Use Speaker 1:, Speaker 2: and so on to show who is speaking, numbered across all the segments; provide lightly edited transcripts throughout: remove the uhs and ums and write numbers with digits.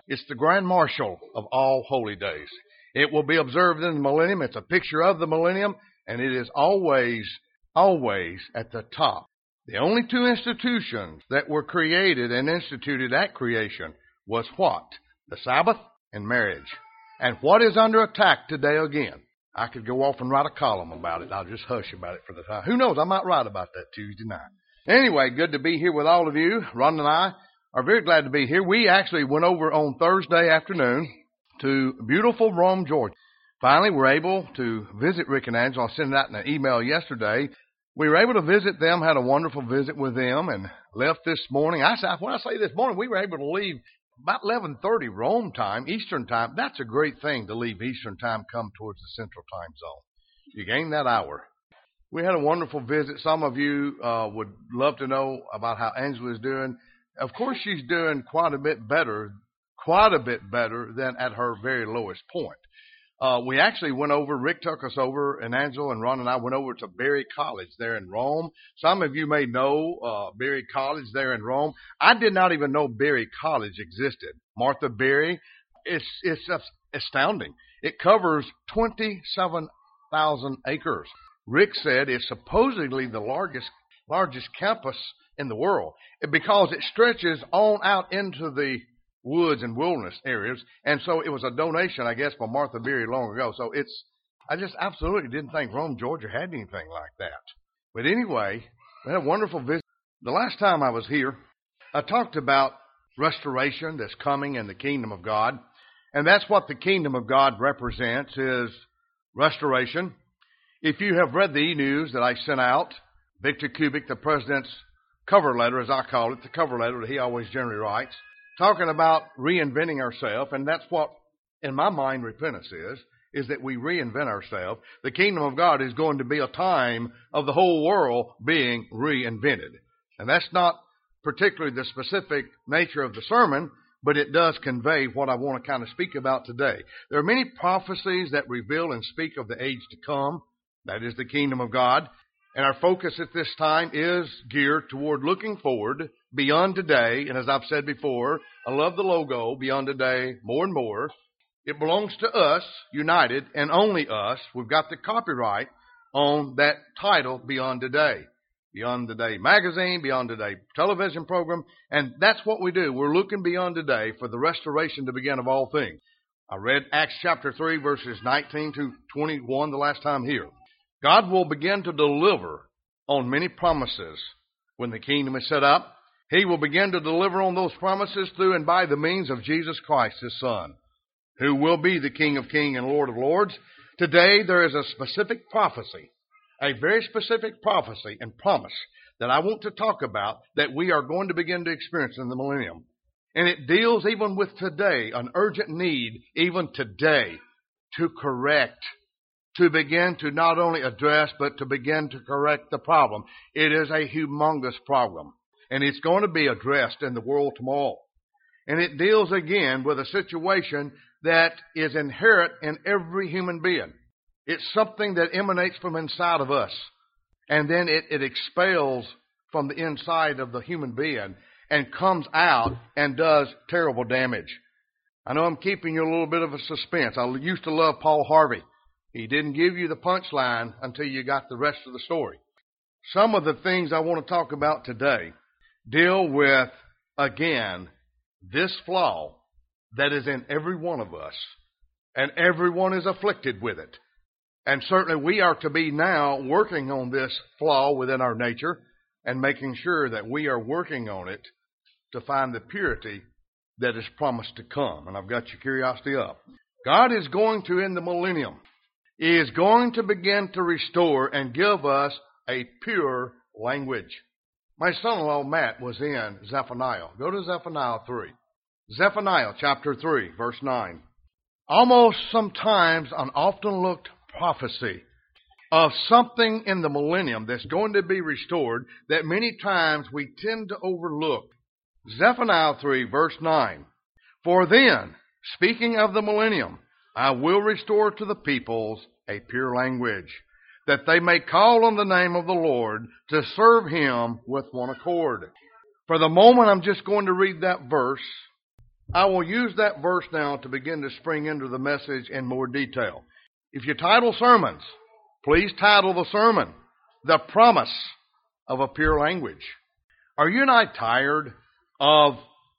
Speaker 1: It's the grand marshal of all holy days. It will be observed in the millennium. It's a picture of the millennium, and it is always at the top. The only two institutions that were created and instituted at creation was what? The Sabbath and marriage. And what is under attack today again? I could go off and write a column about it. I'll just hush about it for the time. Who knows? I might write about that Tuesday night. Anyway, good to be here with all of you. Ron and I are very glad to be here. We actually went over on Thursday afternoon to beautiful Rome, Georgia. Finally, we're able to visit Rick and Angela. I sent out an email yesterday. We were able to visit them, had a wonderful visit with them, and left this morning. When I say this morning, we were able to leave about 11:30 Rome time, Eastern time. That's a great thing to leave Eastern time, come towards the Central time zone. You gain that hour. We had a wonderful visit. Some of you would love to know about how Angela is doing. Of course, she's doing quite a bit better than at her very lowest point. We actually went over, Rick took us over, and Angela and Ron and I went over to Berry College there in Rome. Some of you may know Berry College there in Rome. I did not even know Berry College existed. Martha Berry, it's astounding. It covers 27,000 acres. Rick said it's supposedly the largest campus in the world because it stretches on out into the woods and wilderness areas. And so it was a donation, I guess, by Martha Berry long ago. So I just absolutely didn't think Rome, Georgia had anything like that. But anyway, we had a wonderful visit. The last time I was here, I talked about restoration that's coming in the kingdom of God. And that's what the kingdom of God represents, is restoration. If you have read the e-news that I sent out, Victor Kubik, the president's cover letter, as I call it, the cover letter that he always generally writes, talking about reinventing ourselves, and that's what, in my mind, repentance is that we reinvent ourselves. The kingdom of God is going to be a time of the whole world being reinvented. And that's not particularly the specific nature of the sermon, but it does convey what I want to kind of speak about today. There are many prophecies that reveal and speak of the age to come. That is the kingdom of God. And our focus at this time is geared toward looking forward beyond today. And as I've said before, I love the logo, beyond today, more and more. It belongs to us, united, and only us. We've got the copyright on that title, Beyond Today. Beyond Today magazine, Beyond Today television program. And that's what we do. We're looking beyond today for the restoration to begin of all things. I read Acts chapter 3, verses 19 to 21 the last time here. God will begin to deliver on many promises when the kingdom is set up. He will begin to deliver on those promises through and by the means of Jesus Christ, His Son, who will be the King of Kings and Lord of Lords. Today there is a specific prophecy, a very specific prophecy and promise that I want to talk about that we are going to begin to experience in the millennium. And it deals even with today, an urgent need even today to correct, to begin to not only address, but to begin to correct the problem. It is a humongous problem, and it's going to be addressed in the world tomorrow. And it deals again with a situation that is inherent in every human being. It's something that emanates from inside of us, and then it expels from the inside of the human being and comes out and does terrible damage. I know I'm keeping you a little bit of a suspense. I used to love Paul Harvey. He didn't give you the punchline until you got the rest of the story. Some of the things I want to talk about today deal with, again, this flaw that is in every one of us, and everyone is afflicted with it. And certainly we are to be now working on this flaw within our nature and making sure that we are working on it to find the purity that is promised to come. And I've got your curiosity up. God is going to, in the millennium, He is going to begin to restore and give us a pure language. My son-in-law, Matt, was in Zephaniah. Go to Zephaniah 3. Zephaniah chapter 3, verse 9. Almost sometimes an often looked prophecy of something in the millennium that's going to be restored that many times we tend to overlook. Zephaniah 3, verse 9. For then, speaking of the millennium, I will restore to the peoples a pure language, that they may call on the name of the Lord to serve Him with one accord. For the moment, I'm just going to read that verse I will use that verse now to begin to spring into the message in more detail. If you title sermons, please title the sermon, The Promise of a Pure Language. Are you and I tired of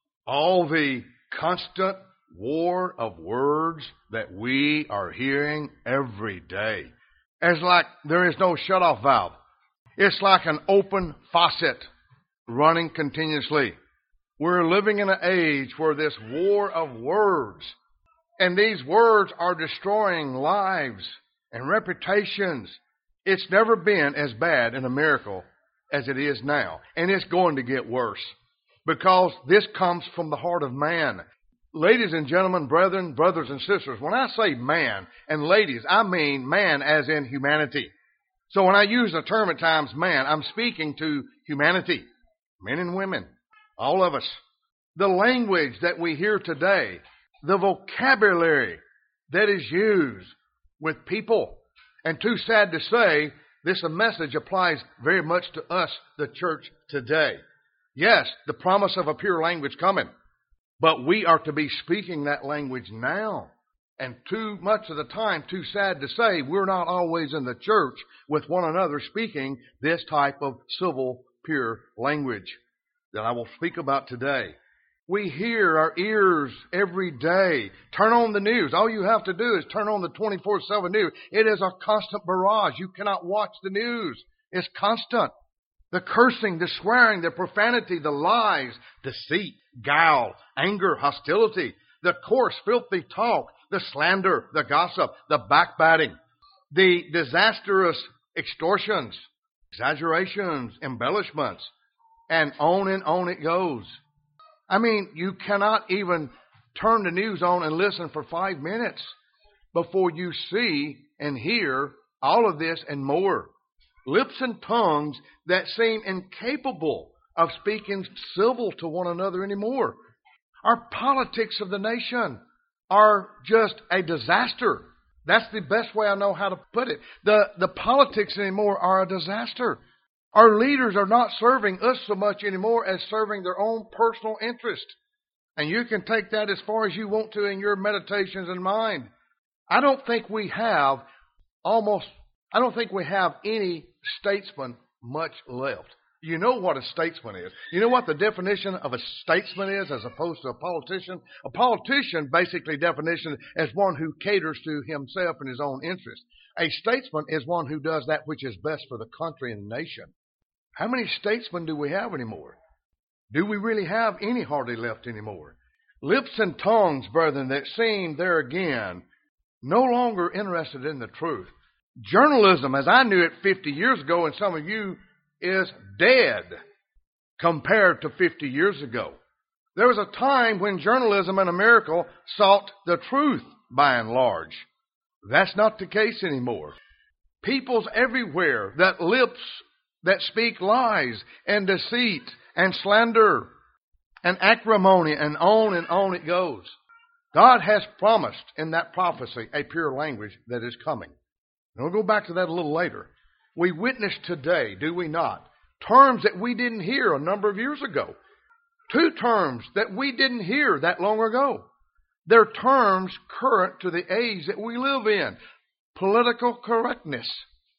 Speaker 1: all the constant war of words that we are hearing every day? It's like there is no shut-off valve. It's like an open faucet running continuously. We're living in an age where this war of words, and these words are destroying lives and reputations. It's never been as bad in America as it is now, and it's going to get worse because this comes from the heart of man. Ladies and gentlemen, brethren, brothers and sisters, when I say man, and ladies, I mean man as in humanity. So when I use the term at times man, I'm speaking to humanity, men and women, all of us. The language that we hear today, the vocabulary that is used with people. And too sad to say, this message applies very much to us, the church today. Yes, the promise of a pure language coming, but we are to be speaking that language now. And too much of the time, too sad to say, we're not always in the church with one another speaking this type of civil, pure language that I will speak about today. We hear our ears every day. Turn on the news. All you have to do is turn on the 24/7 news. It is a constant barrage. You cannot watch the news. It's constant. The cursing, the swearing, the profanity, the lies, deceit, guile, anger, hostility, the coarse, filthy talk, the slander, the gossip, the backbiting, the disastrous extortions, exaggerations, embellishments, and on it goes. I mean, you cannot even turn the news on and listen for 5 minutes before you see and hear all of this and more. Lips and tongues that seem incapable of speaking civil to one another anymore. Our politics of the nation are just a disaster. That's the best way I know how to put it. The politics anymore are a disaster. Our leaders are not serving us so much anymore as serving their own personal interest. And you can take that as far as you want to in your meditations and mind. I don't think we have any statesman much left. You know what a statesman is. You know what the definition of a statesman is as opposed to a politician? A politician, basically definition, is one who caters to himself and his own interest. A statesman is one who does that which is best for the country and the nation. How many statesmen do we have anymore? Do we really have any hardly left anymore? Lips and tongues, brethren, that seem there again, no longer interested in the truth. Journalism, as I knew it 50 years ago, and some of you, is dead compared to 50 years ago. There was a time when journalism in America sought the truth by and large. That's not the case anymore. Peoples everywhere that lips that speak lies and deceit and slander and acrimony, and on it goes. God has promised in that prophecy a pure language that is coming. And we'll go back to that a little later. We witness today, do we not, terms that we didn't hear a number of years ago. 2 terms that we didn't hear that long ago. They're terms current to the age that we live in. Political correctness.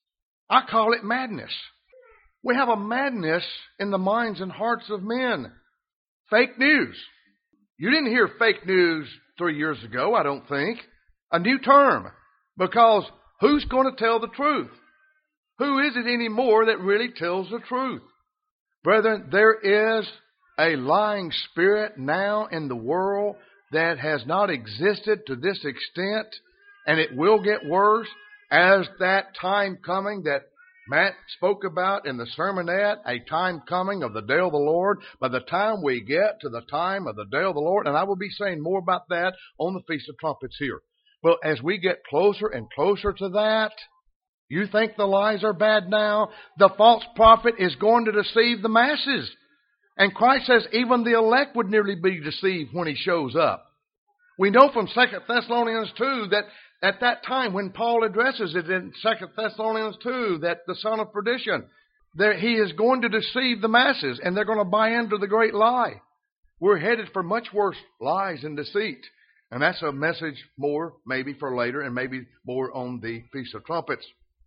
Speaker 1: I call it madness. We have a madness in the minds and hearts of men. Fake news. You didn't hear fake news 3 years ago, I don't think. A new term. Because who's going to tell the truth? Who is it anymore that really tells the truth? Brethren, there is a lying spirit now in the world that has not existed to this extent, and it will get worse as that time coming that Matt spoke about in the sermonette, a time coming of the day of the Lord. By the time we get to the time of the day of the Lord, and I will be saying more about that on the Feast of Trumpets here. But as we get closer and closer to that, you think the lies are bad now? The false prophet is going to deceive the masses. And Christ says even the elect would nearly be deceived when he shows up. We know from 2 Thessalonians 2 that at that time when Paul addresses it in 2 Thessalonians 2, that the son of perdition, that he is going to deceive the masses and they're going to buy into the great lie. We're headed for much worse lies and deceit. And that's a message more maybe for later and maybe more on the Feast of Trumpets.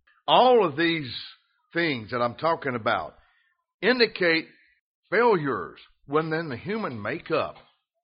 Speaker 1: All of these things that I'm talking about indicate failures within the human makeup.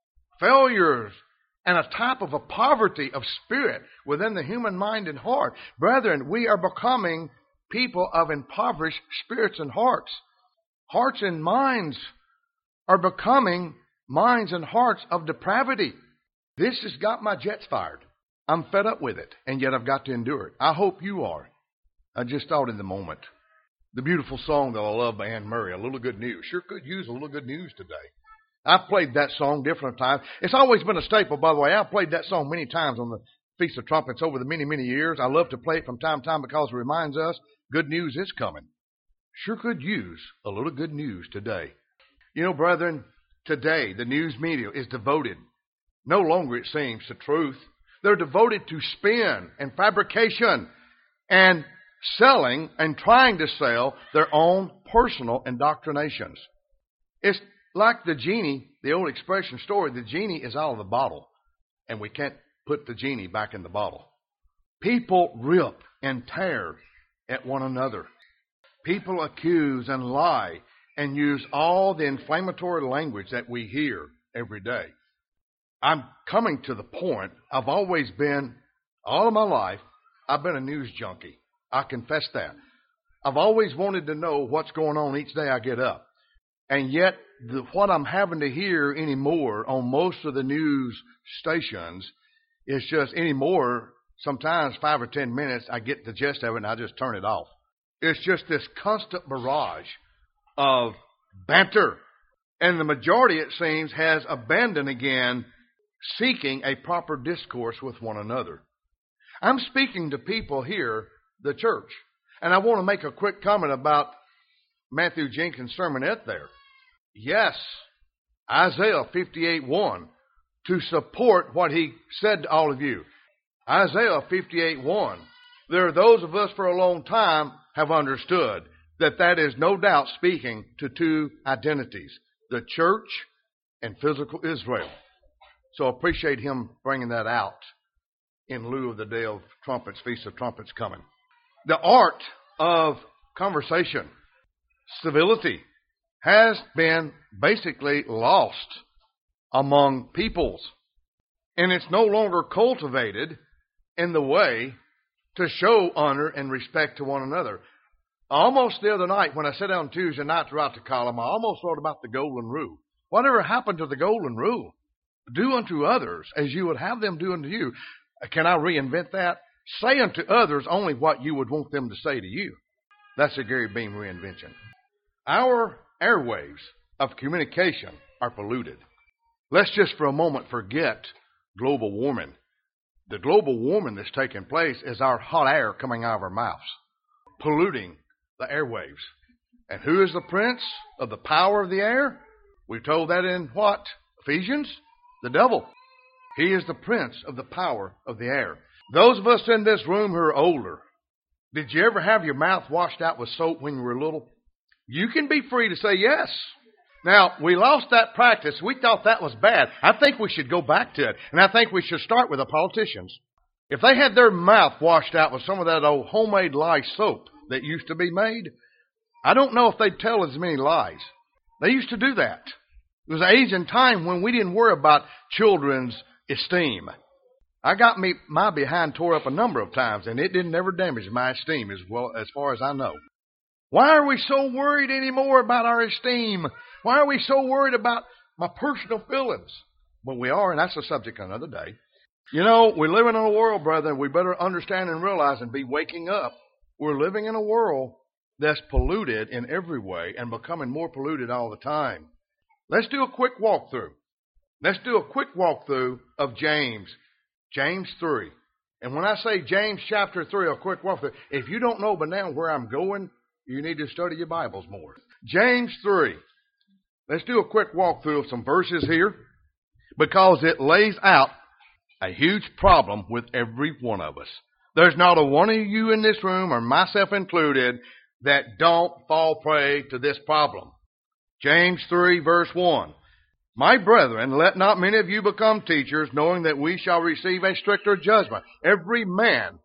Speaker 1: Failures and a type of a poverty of spirit within the human mind and heart. Brethren, we are becoming people of impoverished spirits and hearts. Hearts and minds are becoming minds and hearts of depravity. This has got my jets fired. I'm fed up with it, and yet I've got to endure it. I hope you are. I just thought in the moment. The beautiful song that I love by Anne Murray, A Little Good News. Sure could use a little good news today. I've played that song different times. It's always been a staple, by the way. I've played that song many times on the Feast of Trumpets over the many, many years. I love to play it from time to time because it reminds us good news is coming. Sure could use a little good news today. You know, brethren, today the news media is devoted, no longer it seems, to truth. They're devoted to spin and fabrication and selling and trying to sell their own personal indoctrinations. It's like the genie, the old expression story, the genie is out of the bottle, and we can't put the genie back in the bottle. People rip and tear at one another. People accuse and lie and use all the inflammatory language that we hear every day. I'm coming to the point, I've always been, all of my life, I've been a news junkie. I confess that. I've always wanted to know what's going on each day I get up. And yet, what I'm having to hear anymore on most of the news stations is just anymore, sometimes 5 or 10 minutes, I get the gist of it and I just turn it off. It's just this constant barrage of banter. And the majority, it seems, has abandoned again seeking a proper discourse with one another. I'm speaking to people here, the church. And I want to make a quick comment about Matthew Jenkins' sermonette there. Yes, Isaiah 58:1, to support what he said to all of you. Isaiah 58:1, there are those of us for a long time have understood that is no doubt speaking to two identities, the church and physical Israel. So I appreciate him bringing that out in lieu of the Day of Trumpets, Feast of Trumpets coming. The art of conversation, civility, has been basically lost among peoples. And it's no longer cultivated in the way to show honor and respect to one another. Almost the other night when I sat down Tuesday night to write the column, I almost wrote about the golden rule. Whatever happened to the golden rule? Do unto others as you would have them do unto you. Can I reinvent that? Say unto others only what you would want them to say to you. That's a Gary Beam reinvention. Our airwaves of communication are polluted. Let's just for a moment forget global warming. The global warming that's taking place is our hot air coming out of our mouths, polluting the airwaves. And who is the prince of the power of the air? We're told that in what? Ephesians? The devil. He is the prince of the power of the air. Those of us in this room who are older, did you ever have your mouth washed out with soap when you were little? You can be free to say yes. Now, we lost that practice. We thought that was bad. I think we should go back to it. And I think we should start with the politicians. If they had their mouth washed out with some of that old homemade lye soap that used to be made, I don't know if they'd tell as many lies. They used to do that. There was an age and time when we didn't worry about children's esteem. I got my behind tore up a number of times, and it didn't ever damage my esteem as far as I know. Why are we so worried anymore about our esteem? Why are we so worried about my personal feelings? Well, we are, and that's a subject another day. You know, we're living in a world, brother, we better understand and realize and be waking up. We're living in a world that's polluted in every way and becoming more polluted all the time. Let's do a quick walkthrough. Let's do a quick walkthrough of James 3. And when I say James chapter 3, a quick walkthrough, if you don't know by now where I'm going, you need to study your Bibles more. James 3. Let's do a quick walkthrough of some verses here because it lays out a huge problem with every one of us. There's not a one of you in this room, or myself included, that don't fall prey to this problem. James 3 verse 1. My brethren, let not many of you become teachers, knowing that we shall receive a stricter judgment. Every man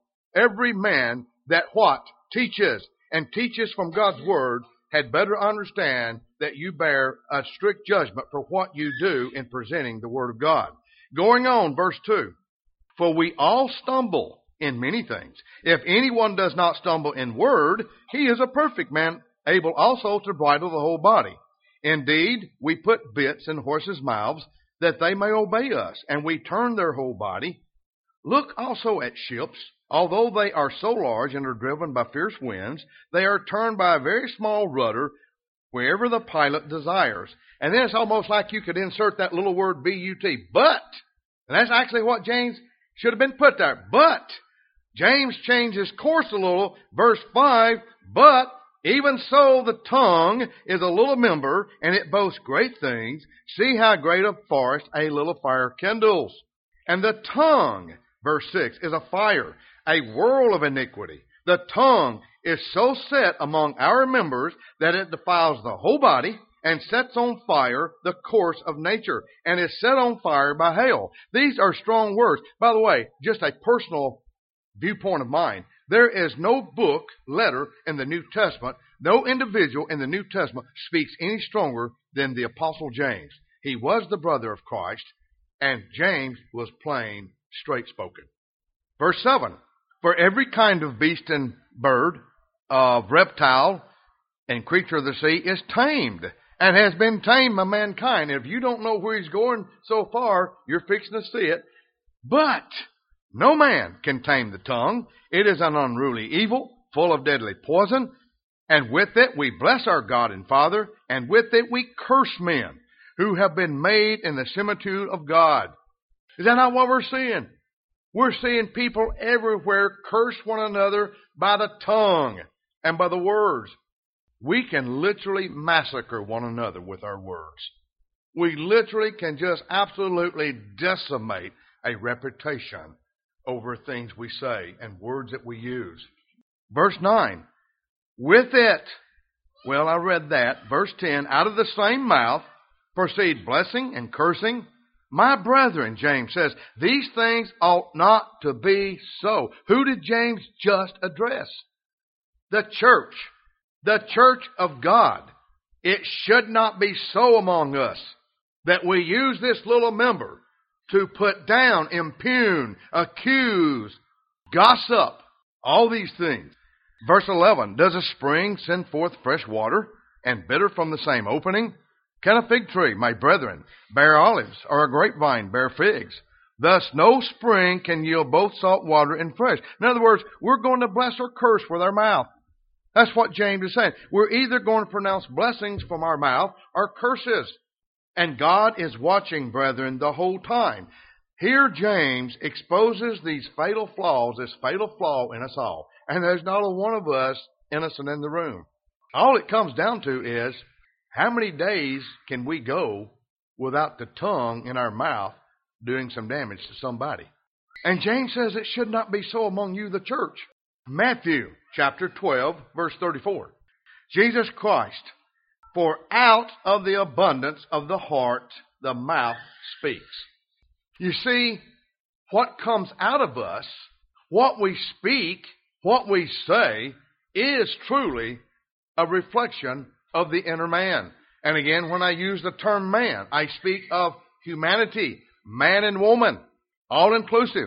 Speaker 1: that what? Teaches, and teaches from God's word, had better understand that you bear a strict judgment for what you do in presenting the word of God. Going on, verse 2. For we all stumble in many things. If anyone does not stumble in word, he is a perfect man, able also to bridle the whole body. Indeed, we put bits in horses' mouths, that they may obey us, and we turn their whole body. Look also at ships. Although they are so large and are driven by fierce winds, they are turned by a very small rudder wherever the pilot desires. And then it's almost like you could insert that little word B-U-T, but. And that's actually what James should have been put there. But James changes course a little. Verse 5, but even so the tongue is a little member, and it boasts great things. See how great a forest a little fire kindles. And the tongue, verse 6, is a fire, a whirl of iniquity. The tongue is so set among our members that it defiles the whole body and sets on fire the course of nature, and is set on fire by hail. These are strong words. By the way, just a personal viewpoint of mine. There is no book, letter in the New Testament, no individual in the New Testament speaks any stronger than the Apostle James. He was the brother of Christ, and James was plain, straight-spoken. Verse 7, for every kind of beast and bird, of reptile and creature of the sea is tamed, and has been tamed by mankind. If you don't know where he's going so far, you're fixing to see it. But no man can tame the tongue. It is an unruly evil, full of deadly poison. And with it we bless our God and Father, and with it we curse men who have been made in the similitude of God. Is that not what we're seeing? We're seeing people everywhere curse one another by the tongue and by the words. We can literally massacre one another with our words. We literally can just absolutely decimate a reputation over things we say and words that we use. Verse 9, with it, well, I read that. Verse 10, out of the same mouth proceed blessing and cursing. My brethren, James says, these things ought not to be so. Who did James just address? The church. The church of God. It should not be so among us that we use this little member to put down, impugn, accuse, gossip, all these things. Verse 11, does a spring send forth fresh water and bitter from the same opening? Can a fig tree, my brethren, bear olives, or a grapevine bear figs? Thus no spring can yield both salt water and fresh. In other words, we're going to bless or curse with our mouth. That's what James is saying. We're either going to pronounce blessings from our mouth or curses. And God is watching, brethren, the whole time. Here James exposes these fatal flaws, this fatal flaw in us all. And there's not a one of us innocent in the room. All it comes down to is, how many days can we go without the tongue in our mouth doing some damage to somebody? And James says it should not be so among you, the church. Matthew chapter 12, verse 34. Jesus Christ, for out of the abundance of the heart, the mouth speaks. You see, what comes out of us, what we speak, what we say, is truly a reflection of the inner man. And again, when I use the term man, I speak of humanity, man and woman, all inclusive.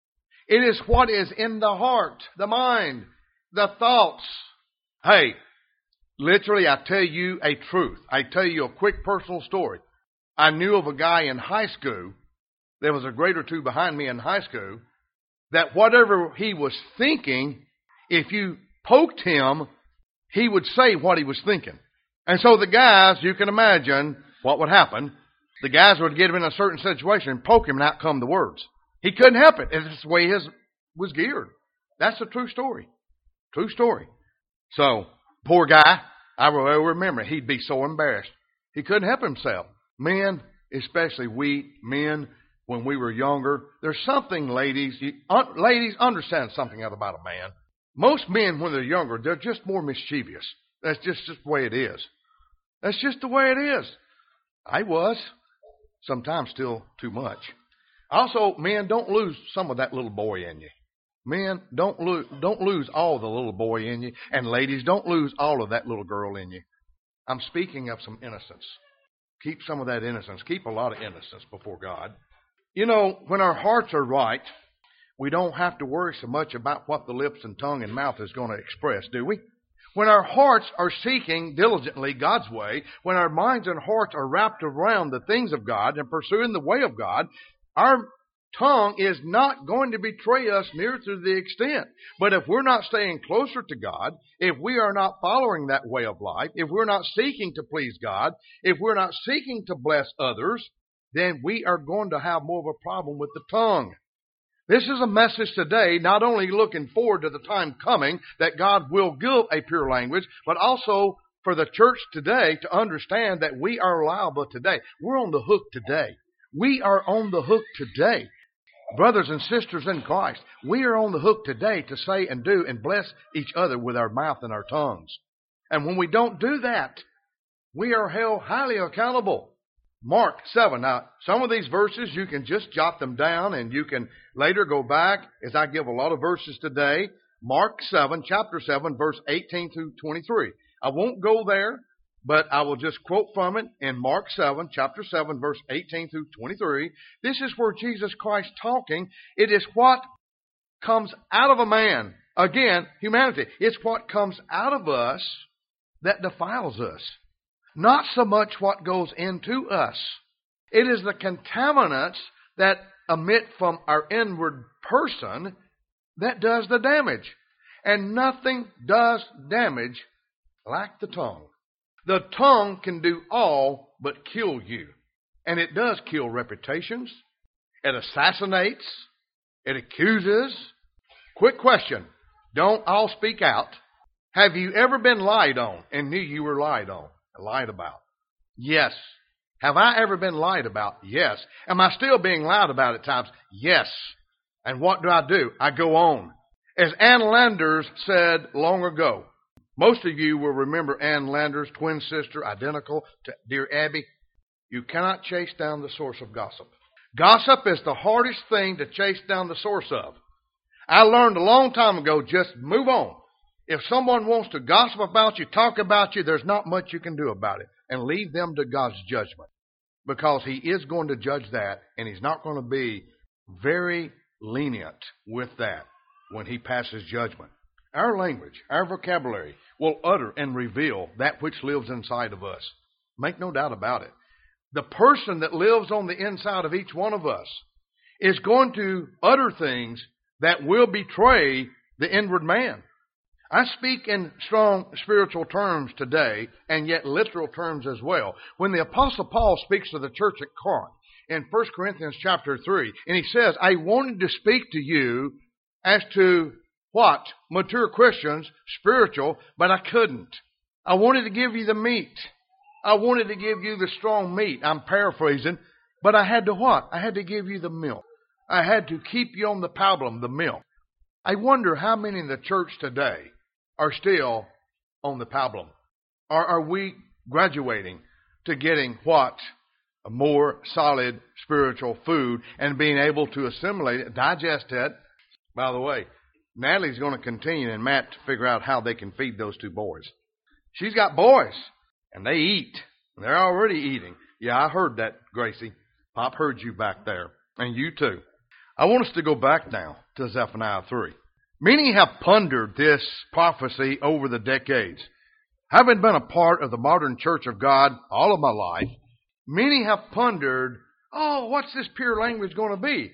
Speaker 1: It is what is in the heart, the mind, the thoughts. Hey, literally, I tell you a truth. I tell you a quick personal story. I knew of a guy in high school, there was a grade or two behind me in high school, that whatever he was thinking, if you poked him, he would say what he was thinking. And so the guys, you can imagine what would happen. The guys would get him in a certain situation, poke him, and out come the words. He couldn't help it. It's the way his was geared. That's a true story. True story. So, poor guy, I will remember, he'd be so embarrassed. He couldn't help himself. Men, especially we men, when we were younger, there's something, ladies understand something about a man. Most men, when they're younger, they're just more mischievous. That's just the way it is. That's just the way it is. I was. Sometimes still too much. Also, men, don't lose some of that little boy in you. Men, don't lose all the little boy in you. And ladies, don't lose all of that little girl in you. I'm speaking of some innocence. Keep some of that innocence. Keep a lot of innocence before God. You know, when our hearts are right, we don't have to worry so much about what the lips and tongue and mouth is going to express, do we? When our hearts are seeking diligently God's way, when our minds and hearts are wrapped around the things of God and pursuing the way of God, our tongue is not going to betray us near to the extent. But if we're not staying closer to God, if we are not following that way of life, if we're not seeking to please God, if we're not seeking to bless others, then we are going to have more of a problem with the tongue. This is a message today, not only looking forward to the time coming that God will give a pure language, but also for the church today to understand that we are liable today. We're on the hook today. We are on the hook today. Brothers and sisters in Christ, we are on the hook today to say and do and bless each other with our mouth and our tongues. And when we don't do that, we are held highly accountable. Mark 7. Now, some of these verses, you can just jot them down and you can later go back as I give a lot of verses today. Mark 7, chapter 7, verse 18 through 23. I won't go there, but I will just quote from it in Mark 7, chapter 7, verse 18 through 23. This is where Jesus Christ talking. It is what comes out of a man. Again, humanity. It's what comes out of us that defiles us. Not so much what goes into us. It is the contaminants that emit from our inward person that does the damage. And nothing does damage like the tongue. The tongue can do all but kill you. And it does kill reputations. It assassinates. It accuses. Quick question. Don't all speak out. Have you ever been lied on and knew you were lied on? Lied about? Yes. Have I ever been lied about? Yes. Am I still being lied about at times? Yes. And what do? I go on. As Ann Landers said long ago, most of you will remember Ann Landers, twin sister, identical to dear Abby. You cannot chase down the source of gossip. Gossip is the hardest thing to chase down the source of. I learned a long time ago, just move on. If someone wants to gossip about you, talk about you, there's not much you can do about it. And leave them to God's judgment. Because He is going to judge that, and He's not going to be very lenient with that when He passes judgment. Our language, our vocabulary, will utter and reveal that which lives inside of us. Make no doubt about it. The person that lives on the inside of each one of us is going to utter things that will betray the inward man. I speak in strong spiritual terms today, and yet literal terms as well. When the Apostle Paul speaks to the church at Corinth in 1 Corinthians chapter 3, and he says, I wanted to speak to you as to what? Mature Christians, spiritual, but I couldn't. I wanted to give you the meat. I wanted to give you the strong meat. I'm paraphrasing, but I had to what? I had to give you the milk. I had to keep you on the pablum, the milk. I wonder how many in the church today are still on the pablum. Or are we graduating to getting what? A more solid spiritual food and being able to assimilate it, digest it. By the way, Natalie's going to continue and Matt to figure out how they can feed those two boys. She's got boys, and they eat. They're already eating. Yeah, I heard that, Gracie. Pop heard you back there, and you too. I want us to go back now to Zephaniah 3. Many have pondered this prophecy over the decades. Having been a part of the modern church of God all of my life, many have pondered, what's this pure language going to be?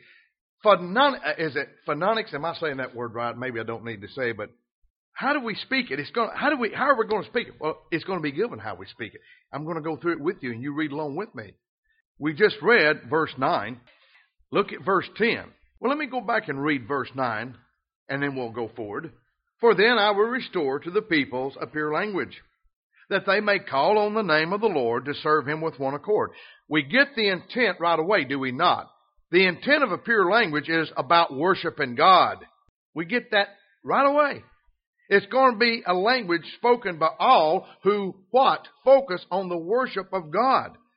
Speaker 1: Is it phonetics? Am I saying that word right? Maybe I don't need to say it, but how do we speak it? How are we going to speak it? Well, it's going to be given how we speak it. I'm going to go through it with you, and you read along with me. We just read verse 9. Look at verse 10. Well, let me go back and read verse 9. And then we'll go forward. For then I will restore to the peoples a pure language, that they may call on the name of the Lord to serve Him with one accord. We get the intent right away, do we not? The intent of a pure language is about worshiping God. We get that right away. It's going to be a language spoken by all who, what? Focus on the worship of God.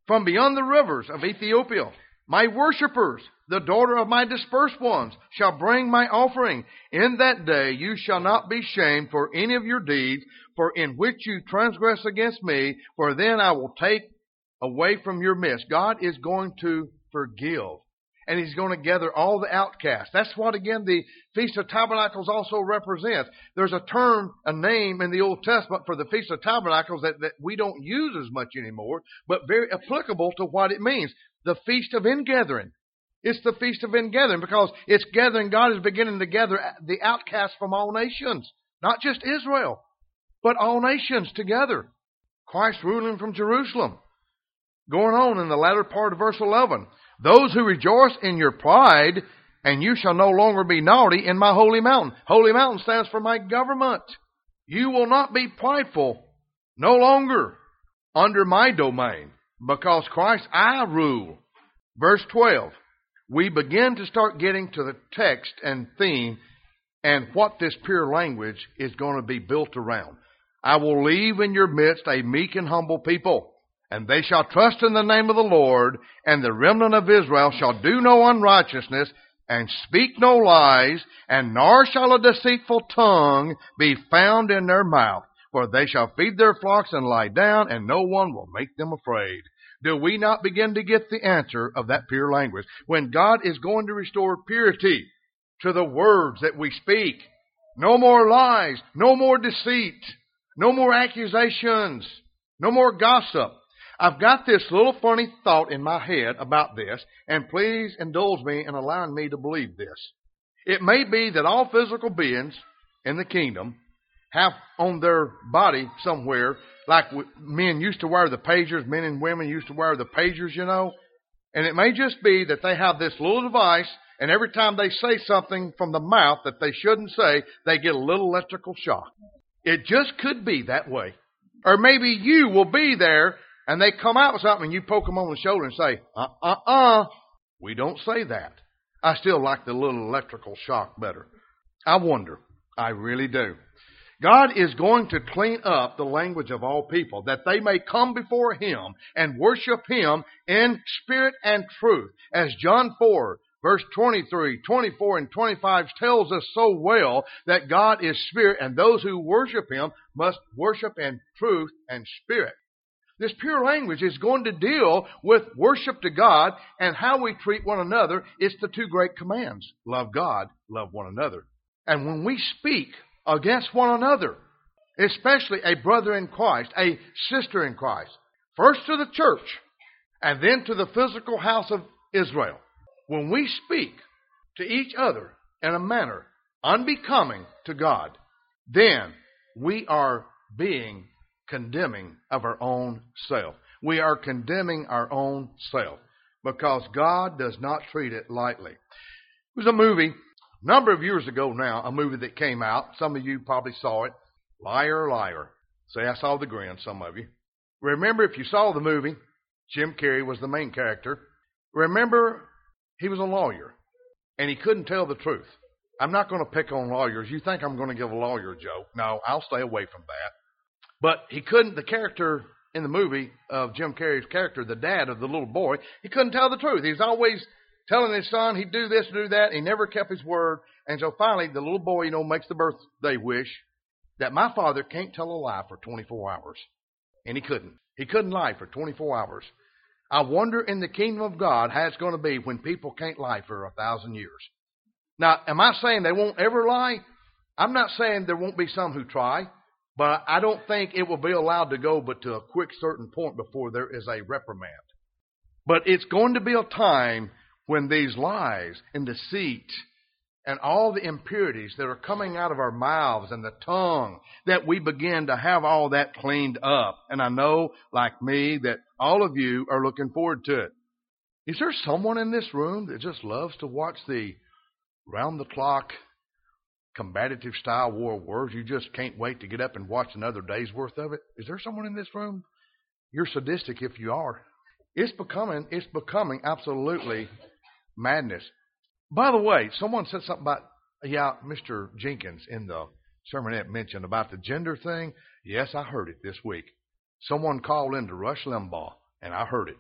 Speaker 1: from beyond the rivers of Ethiopia. My worshippers, the daughter of my dispersed ones, shall bring my offering. In that day you shall not be shamed for any of your deeds, for in which you transgress against me, for then I will take away from your midst. God is going to forgive. And He's going to gather all the outcasts. That's what, again, the Feast of Tabernacles also represents. There's a term, a name in the Old Testament for the Feast of Tabernacles that we don't use as much anymore, but very applicable to what it means. The Feast of Ingathering. It's the Feast of Ingathering because it's gathering. God is beginning to gather the outcasts from all nations. Not just Israel, but all nations together. Christ ruling from Jerusalem. Going on in the latter part of verse 11. Those who rejoice in your pride, and you shall no longer be naughty in my holy mountain. Holy mountain stands for my government. You will not be prideful no longer under my domain, because Christ, I rule. Verse 12. We begin to start getting to the text and theme and what this pure language is going to be built around. I will leave in your midst a meek and humble people, and they shall trust in the name of the Lord, and the remnant of Israel shall do no unrighteousness, and speak no lies, and nor shall a deceitful tongue be found in their mouth. For they shall feed their flocks and lie down, and no one will make them afraid. Do we not begin to get the answer of that pure language? When God is going to restore purity to the words that we speak. No more lies, no more deceit, no more accusations, no more gossip. I've got this little funny thought in my head about this, and please indulge me in allowing me to believe this. It may be that all physical beings in the kingdom have on their body somewhere, like men used to wear the pagers, men and women used to wear the pagers, you know, and it may just be that they have this little device, and every time they say something from the mouth that they shouldn't say, they get a little electrical shock. It just could be that way. Or maybe you will be there, and they come out with something, and you poke them on the shoulder and say, we don't say that. I still like the little electrical shock better. I wonder. I really do. God is going to clean up the language of all people, that they may come before Him and worship Him in spirit and truth. As John 4, verse 23, 24, and 25 tells us so well that God is spirit, and those who worship Him must worship in truth and spirit. This pure language is going to deal with worship to God and how we treat one another. It's the two great commands. Love God, love one another. And when we speak against one another, especially a brother in Christ, a sister in Christ, first to the church and then to the physical house of Israel, when we speak to each other in a manner unbecoming to God, then we are being condemning of our own self. We are condemning our own self because God does not treat it lightly. It was a movie a number of years ago now, a movie that came out. Some of you probably saw it. Liar, Liar. Say, I saw the grin, some of you. Remember, if you saw the movie, Jim Carrey was the main character. Remember, he was a lawyer, and he couldn't tell the truth. I'm not going to pick on lawyers. You think I'm going to give a lawyer a joke. No, I'll stay away from that. But he couldn't, the character in the movie of Jim Carrey's character, the dad of the little boy, he couldn't tell the truth. He's always telling his son he'd do this, do that. He never kept his word. And so finally, the little boy, makes the birthday wish that my father can't tell a lie for 24 hours. And he couldn't. He couldn't lie for 24 hours. I wonder in the kingdom of God how it's going to be when people can't lie for 1,000 years. Now, am I saying they won't ever lie? I'm not saying there won't be some who try. But I don't think it will be allowed to go but to a quick certain point before there is a reprimand. But it's going to be a time when these lies and deceit and all the impurities that are coming out of our mouths and the tongue, that we begin to have all that cleaned up. And I know, like me, that all of you are looking forward to it. Is there someone in this room that just loves to watch the round-the-clock combative style war of words? You just can't wait to get up and watch another day's worth of it? Is there someone in this room? You're sadistic if you are. It's becoming absolutely madness. By the way, someone said something about, Mr. Jenkins in the sermonette mentioned about the gender thing. Yes, I heard it this week. Someone called into Rush Limbaugh, and I heard it.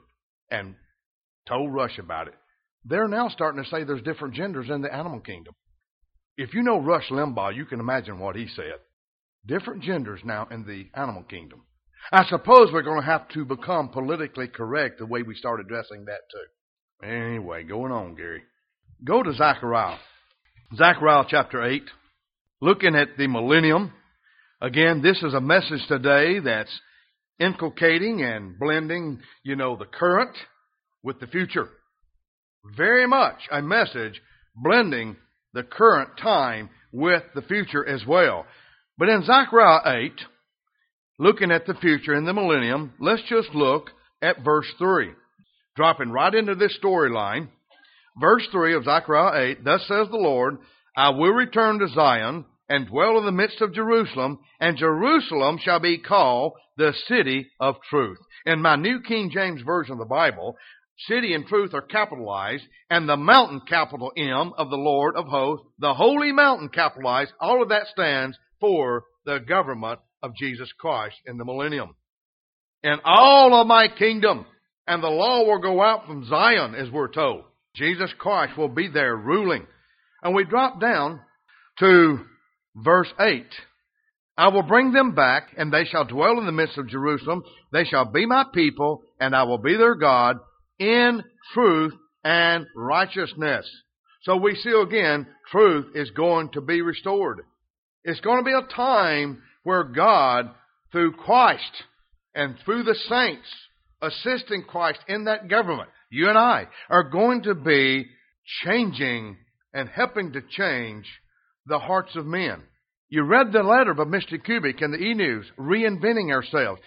Speaker 1: and told Rush about it. They're now starting to say there's different genders in the animal kingdom. If you know Rush Limbaugh, you can imagine what he said. Different genders now in the animal kingdom. I suppose we're going to have to become politically correct the way we start addressing that too. Anyway, going on, Gary. Go to Zechariah. Zechariah chapter 8. Looking at the millennium. Again, this is a message today that's inculcating and blending, the current with the future. Very much a message blending the current time with the future as well. But in Zechariah 8, looking at the future in the millennium, let's just look at verse 3. Dropping right into this storyline. Verse 3 of Zechariah 8, thus says the Lord, I will return to Zion and dwell in the midst of Jerusalem, and Jerusalem shall be called the city of truth. In my New King James Version of the Bible, city and truth are capitalized, and the mountain, capital M, of the Lord of hosts, the holy mountain, capitalized, all of that stands for the government of Jesus Christ in the millennium. And all of my kingdom and the law will go out from Zion, as we're told. Jesus Christ will be there ruling. And we drop down to verse 8. I will bring them back, and they shall dwell in the midst of Jerusalem. They shall be my people, and I will be their God in truth and righteousness. So we see again, truth is going to be restored. It's going to be a time where God, through Christ and through the saints, assisting Christ in that government, you and I are going to be changing and helping to change the hearts of men. You read the letter by Mr. Kubik in the E-News, reinventing ourselves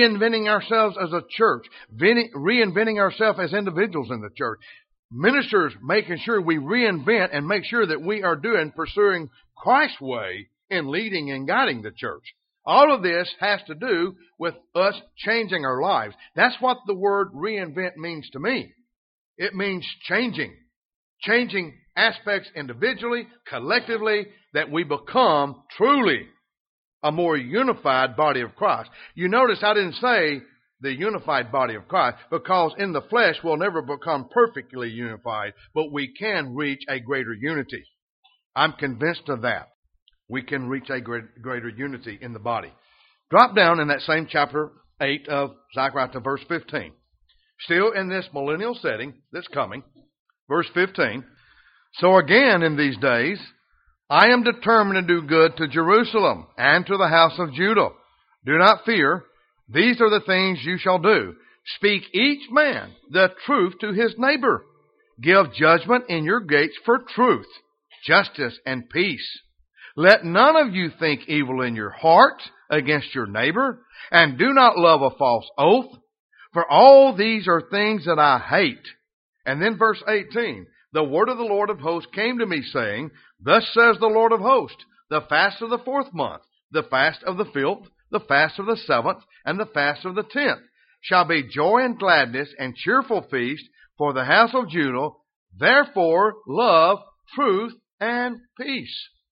Speaker 1: as a church, reinventing ourselves as individuals in the church. Ministers making sure we reinvent and make sure that we are pursuing Christ's way in leading and guiding the church. All of this has to do with us changing our lives. That's what the word reinvent means to me. It means changing aspects individually, collectively, that we become truly a more unified body of Christ. You notice I didn't say the unified body of Christ, because in the flesh we'll never become perfectly unified, but we can reach a greater unity. I'm convinced of that. We can reach a greater unity in the body. Drop down in that same chapter 8 of Zechariah to verse 15. Still in this millennial setting that's coming, verse 15. So again in these days, I am determined to do good to Jerusalem and to the house of Judah. Do not fear. These are the things you shall do. Speak each man the truth to his neighbor. Give judgment in your gates for truth, justice, and peace. Let none of you think evil in your heart against your neighbor, and do not love a false oath, for all these are things that I hate. And then verse 18, the word of the Lord of hosts came to me, saying, Thus says the Lord of hosts, the fast of the 4th month, the fast of the 5th, the fast of the 7th, and the fast of the 10th, shall be joy and gladness and cheerful feast for the house of Judah. Therefore love, truth, and peace.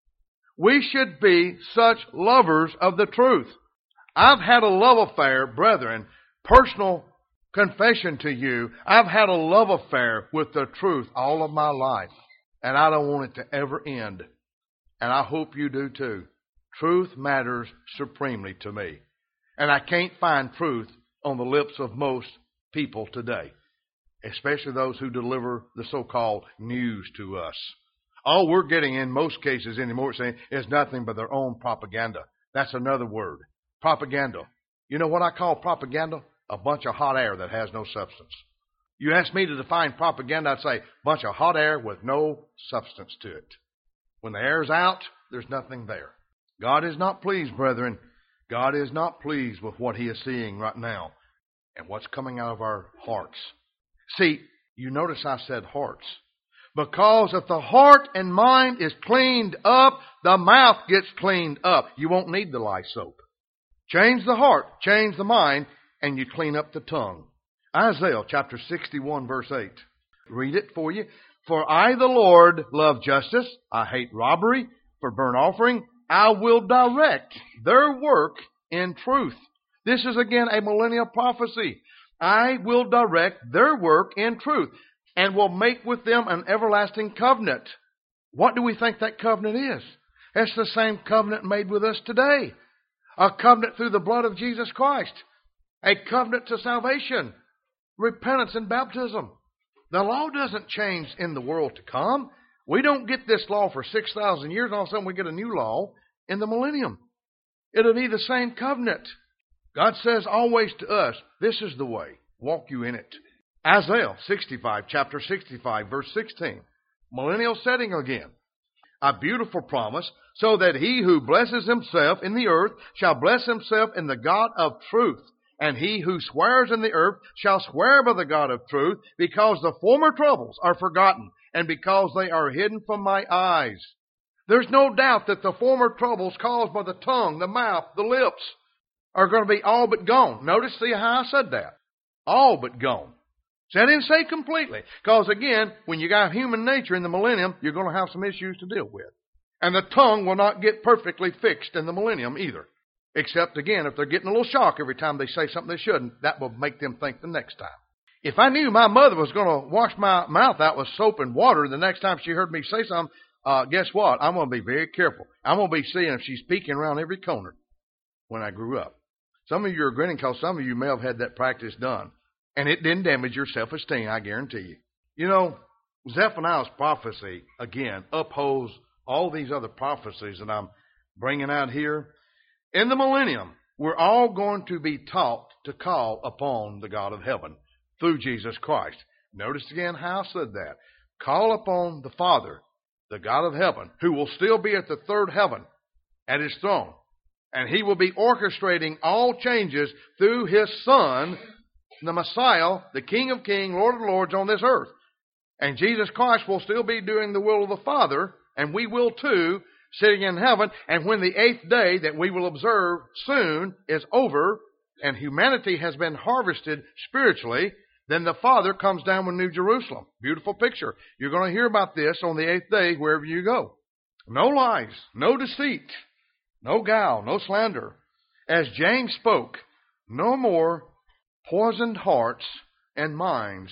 Speaker 1: We should be such lovers of the truth. I've had a love affair, brethren, personal confession to you, I've had a love affair with the truth all of my life. And I don't want it to ever end. And I hope you do too. Truth matters supremely to me. And I can't find truth on the lips of most people today, especially those who deliver the so-called news to us. All we're getting in most cases anymore is nothing but their own propaganda. That's another word. Propaganda. You know what I call propaganda? A bunch of hot air that has no substance. You ask me to define propaganda, I'd say a bunch of hot air with no substance to it. When the air's out, there's nothing there. God is not pleased, brethren. God is not pleased with what He is seeing right now and what's coming out of our hearts. See, you notice I said hearts. Because if the heart and mind is cleaned up, the mouth gets cleaned up. You won't need the lye soap. Change the heart, change the mind, and you clean up the tongue. Isaiah chapter 61 verse 8. Read it for you. For I, the Lord, love justice. I hate robbery. For burnt offering, I will direct their work in truth. This is again a millennial prophecy. I will direct their work in truth and will make with them an everlasting covenant. What do we think that covenant is? It's the same covenant made with us today. A covenant through the blood of Jesus Christ. A covenant to salvation, repentance and baptism. The law doesn't change in the world to come. We don't get this law for 6,000 years and all of a sudden we get a new law in the millennium. It'll be the same covenant. God says always to us, this is the way. Walk you in it. Isaiah 65, chapter 65, verse 16. Millennial setting again. A beautiful promise, so that he who blesses himself in the earth shall bless himself in the God of truth. And he who swears in the earth shall swear by the God of truth, because the former troubles are forgotten, and because they are hidden from my eyes. There's no doubt that the former troubles caused by the tongue, the mouth, the lips are going to be all but gone. Notice, see how I said that? All but gone. So I didn't say completely. Because again, when you got human nature in the millennium, you're going to have some issues to deal with. And the tongue will not get perfectly fixed in the millennium either. Except again, if they're getting a little shock every time they say something they shouldn't, that will make them think the next time. If I knew my mother was going to wash my mouth out with soap and water the next time she heard me say something, guess what? I'm going to be very careful. I'm going to be seeing if she's peeking around every corner when I grew up. Some of you are grinning because some of you may have had that practice done. And it didn't damage your self-esteem, I guarantee you. You know, Zephaniah's prophecy, again, upholds all these other prophecies that I'm bringing out here. In the millennium, we're all going to be taught to call upon the God of heaven through Jesus Christ. Notice again how I said that. Call upon the Father, the God of heaven, who will still be at the third heaven at his throne. And he will be orchestrating all changes through his Son, the Messiah, the King of Kings, Lord of Lords on this earth. And Jesus Christ will still be doing the will of the Father, and we will too, sitting in heaven. And when the 8th day that we will observe soon is over, and humanity has been harvested spiritually, then the Father comes down with New Jerusalem. Beautiful picture. You're going to hear about this on the 8th day wherever you go. No lies, no deceit, no guile, no slander. As James spoke, no more poisoned hearts and minds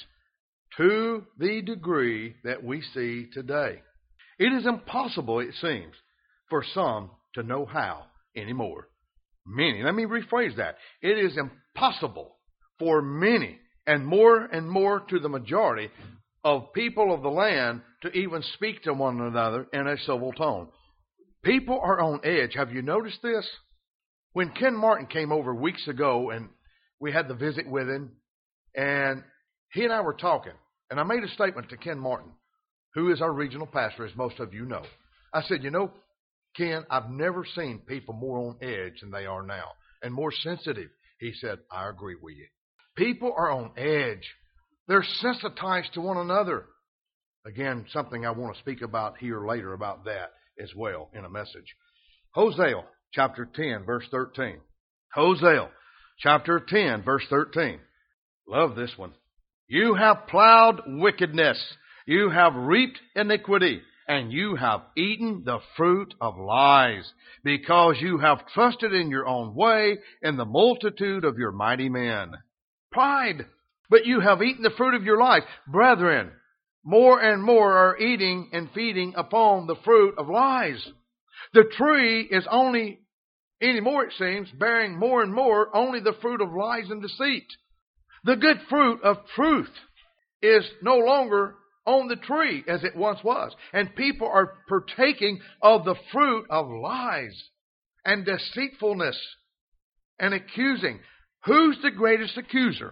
Speaker 1: to the degree that we see today. It is impossible, it seems, for some to know how anymore. Many, let me rephrase that. It is impossible for many and more to the majority of people of the land to even speak to one another in a civil tone. People are on edge. Have you noticed this? When Ken Martin came over weeks ago and we had the visit with him, and he and I were talking, and I made a statement to Ken Martin, who is our regional pastor, as most of you know. I said, you know, Ken, I've never seen people more on edge than they are now, and more sensitive. He said, I agree with you. People are on edge. They're sensitized to one another. Again, something I want to speak about here later about that as well in a message. Hosea chapter 10, verse 13. Hosea chapter 10, verse 13. Love this one. You have plowed wickedness. You have reaped iniquity. And you have eaten the fruit of lies, because you have trusted in your own way and the multitude of your mighty men. Pride. But you have eaten the fruit of your life. Brethren, more and more are eating and feeding upon the fruit of lies. The tree is only anymore, it seems, bearing more and more only the fruit of lies and deceit. The good fruit of truth is no longer on the tree as it once was. And people are partaking of the fruit of lies and deceitfulness and accusing. Who's the greatest accuser?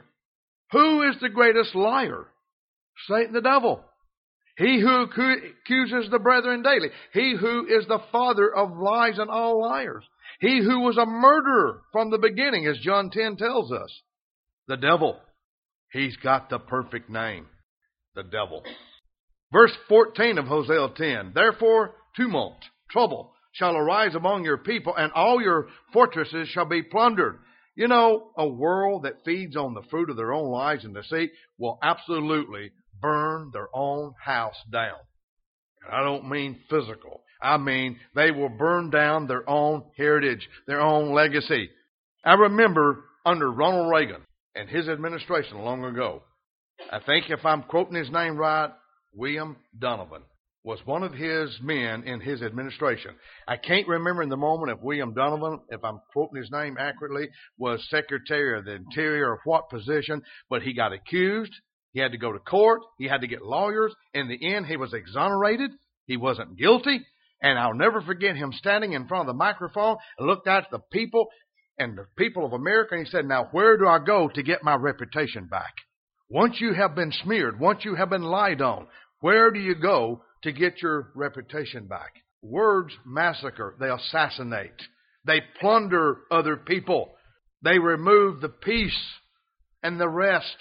Speaker 1: Who is the greatest liar? Satan the devil. He who accuses the brethren daily. He who is the father of lies and all liars. He who was a murderer from the beginning, as John 10 tells us. The devil. He's got the perfect name. The devil. Verse 14 of Hosea 10. Therefore, tumult, trouble shall arise among your people, and all your fortresses shall be plundered. You know, a world that feeds on the fruit of their own lies and deceit will absolutely burn their own house down. And I don't mean physical. I mean they will burn down their own heritage, their own legacy. I remember under Ronald Reagan, and his administration long ago. I think if I'm quoting his name right, William Donovan was one of his men in his administration. I can't remember in the moment if William Donovan, if I'm quoting his name accurately, was Secretary of the Interior or what position, but he got accused. He had to go to court. He had to get lawyers. In the end, he was exonerated. He wasn't guilty. And I'll never forget him standing in front of the microphone and looked out at the people and the people of America, and he said, now where do I go to get my reputation back? Once you have been smeared, once you have been lied on, where do you go to get your reputation back? Words massacre. They assassinate. They plunder other people. They remove the peace and the rest.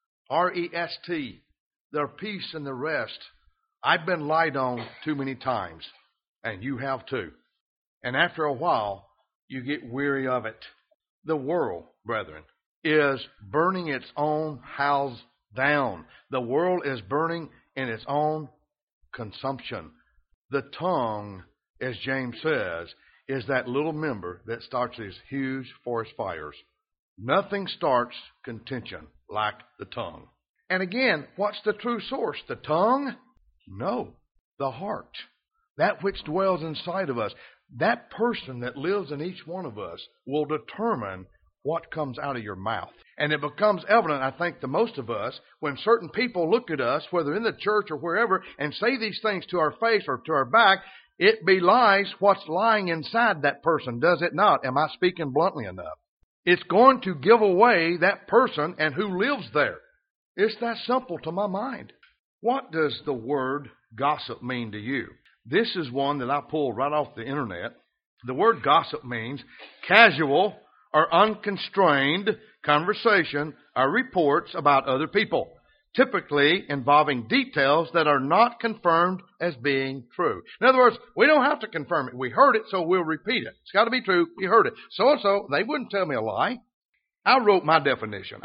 Speaker 1: R-E-S-T. Their peace and the rest. I've been lied on too many times, and you have too. And after a while, you get weary of it. The world, brethren, is burning its own house down. The world is burning in its own consumption. The tongue, as James says, is that little member that starts these huge forest fires. Nothing starts contention like the tongue. And again, what's the true source? The tongue? No, the heart. That which dwells inside of us. That person that lives in each one of us will determine what comes out of your mouth. And it becomes evident, I think, to most of us, when certain people look at us, whether in the church or wherever, and say these things to our face or to our back, it belies what's lying inside that person, does it not? Am I speaking bluntly enough? It's going to give away that person and who lives there. It's that simple to my mind. What does the word gossip mean to you? This is one that I pulled right off the internet. The word gossip means casual or unconstrained conversation or reports about other people, typically involving details that are not confirmed as being true. In other words, we don't have to confirm it. We heard it, so we'll repeat it. It's got to be true. We heard it. So-and-so, they wouldn't tell me a lie. I wrote my definition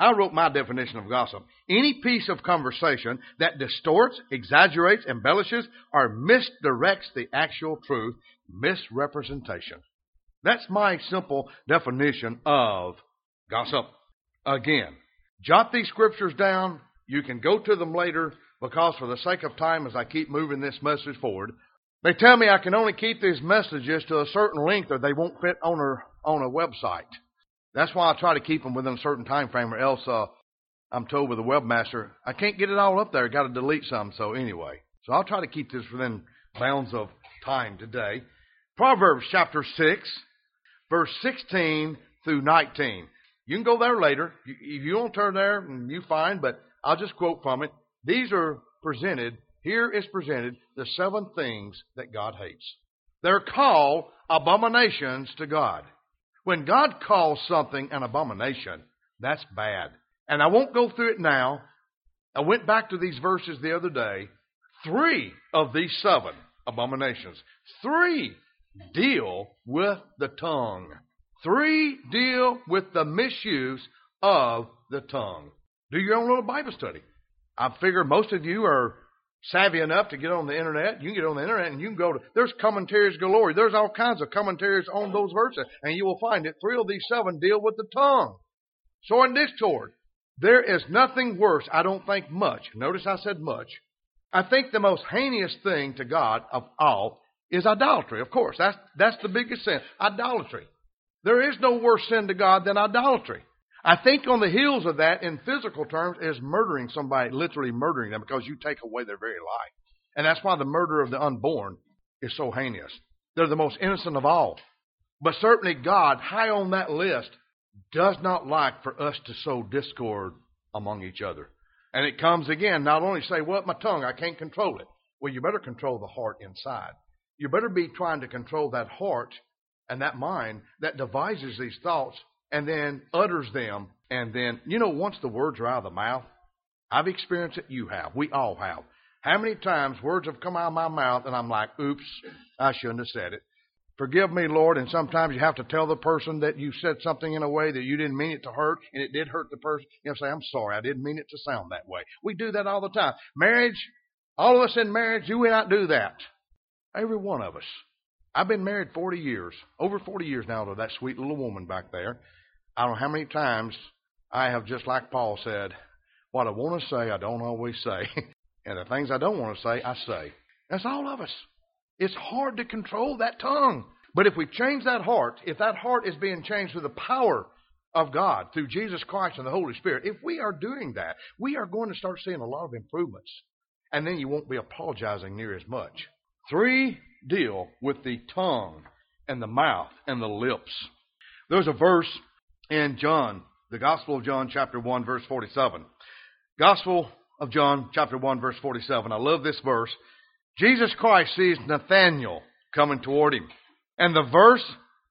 Speaker 1: of gossip. Any piece of conversation that distorts, exaggerates, embellishes, or misdirects the actual truth, misrepresentation. That's my simple definition of gossip. Again, jot these scriptures down. You can go to them later because for the sake of time, as I keep moving this message forward, they tell me I can only keep these messages to a certain length or they won't fit on a website. That's why I try to keep them within a certain time frame, or else I'm told with the webmaster, I can't get it all up there. Got to delete some. So anyway, so I'll try to keep this within bounds of time today. Proverbs chapter 6, verse 16 through 19. You can go there later. If you don't turn there, you fine, but I'll just quote from it. These are presented, here is presented the 7 things that God hates. They're called abominations to God. When God calls something an abomination, that's bad. And I won't go through it now. I went back to these verses the other day. 3 of these 7 abominations, 3 deal with the tongue. 3 deal with the misuse of the tongue. Do your own little Bible study. I figure most of you are savvy enough to get on the internet. You can get on the internet and you can go to, there's commentaries galore. There's all kinds of commentaries on those verses. And you will find that 3 of these 7 deal with the tongue. So in discord, there is nothing worse, I don't think much. Notice I said much. I think the most heinous thing to God of all is idolatry. Of course, that's the biggest sin. Idolatry. There is no worse sin to God than idolatry. I think on the heels of that, in physical terms, is murdering somebody, literally murdering them, because you take away their very life. And that's why the murder of the unborn is so heinous. They're the most innocent of all. But certainly God, high on that list, does not like for us to sow discord among each other. And it comes again, not only say, well, my tongue, I can't control it. Well, you better control the heart inside. You better be trying to control that heart and that mind that devises these thoughts and then utters them. And then, once the words are out of the mouth, I've experienced it, you have, we all have. How many times words have come out of my mouth and I'm like, oops, I shouldn't have said it. Forgive me, Lord. And sometimes you have to tell the person that you said something in a way that you didn't mean it to hurt, and it did hurt the person. Say, I'm sorry, I didn't mean it to sound that way. We do that all the time. Marriage, all of us in marriage, you will not do that. Every one of us. I've been married 40 years, over 40 years now to that sweet little woman back there. I don't know how many times I have, just like Paul said, what I want to say, I don't always say. And the things I don't want to say, I say. That's all of us. It's hard to control that tongue. But if we change that heart, if that heart is being changed through the power of God, through Jesus Christ and the Holy Spirit, if we are doing that, we are going to start seeing a lot of improvements. And then you won't be apologizing near as much. 3 deal with the tongue and the mouth and the lips. There's a verse in John, the Gospel of John, chapter 1, verse 47. Gospel of John, chapter 1, verse 47. I love this verse. Jesus Christ sees Nathanael coming toward him. And the verse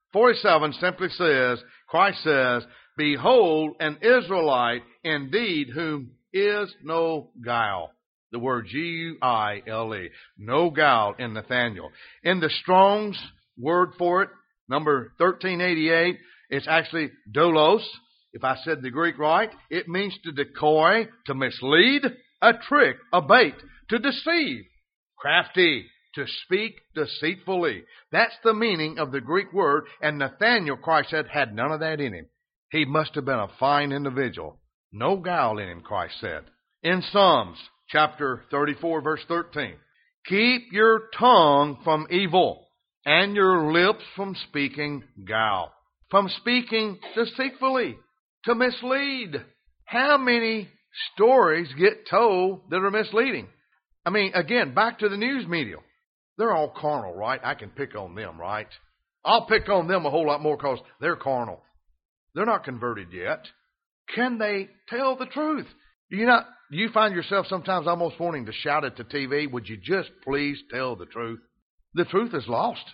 Speaker 1: 47 simply says, Christ says, "Behold, an Israelite indeed, whom is no guile." The word G-U-I-L-E. No guile in Nathanael. In the Strong's word for it, number 1388, it's actually doulos. If I said the Greek right, it means to decoy, to mislead, a trick, a bait, to deceive, crafty, to speak deceitfully. That's the meaning of the Greek word, and Nathanael, Christ said, had none of that in him. He must have been a fine individual. No guile in him, Christ said. In Psalms, chapter 34, verse 13, "Keep your tongue from evil, and your lips from speaking guile." From speaking deceitfully, to mislead. How many stories get told that are misleading? I mean, again, back to the news media. They're all carnal, right? I can pick on them, right? I'll pick on them a whole lot more because they're carnal. They're not converted yet. Can they tell the truth? Do you find yourself sometimes almost wanting to shout at the TV, "Would you just please tell the truth?" The truth is lost.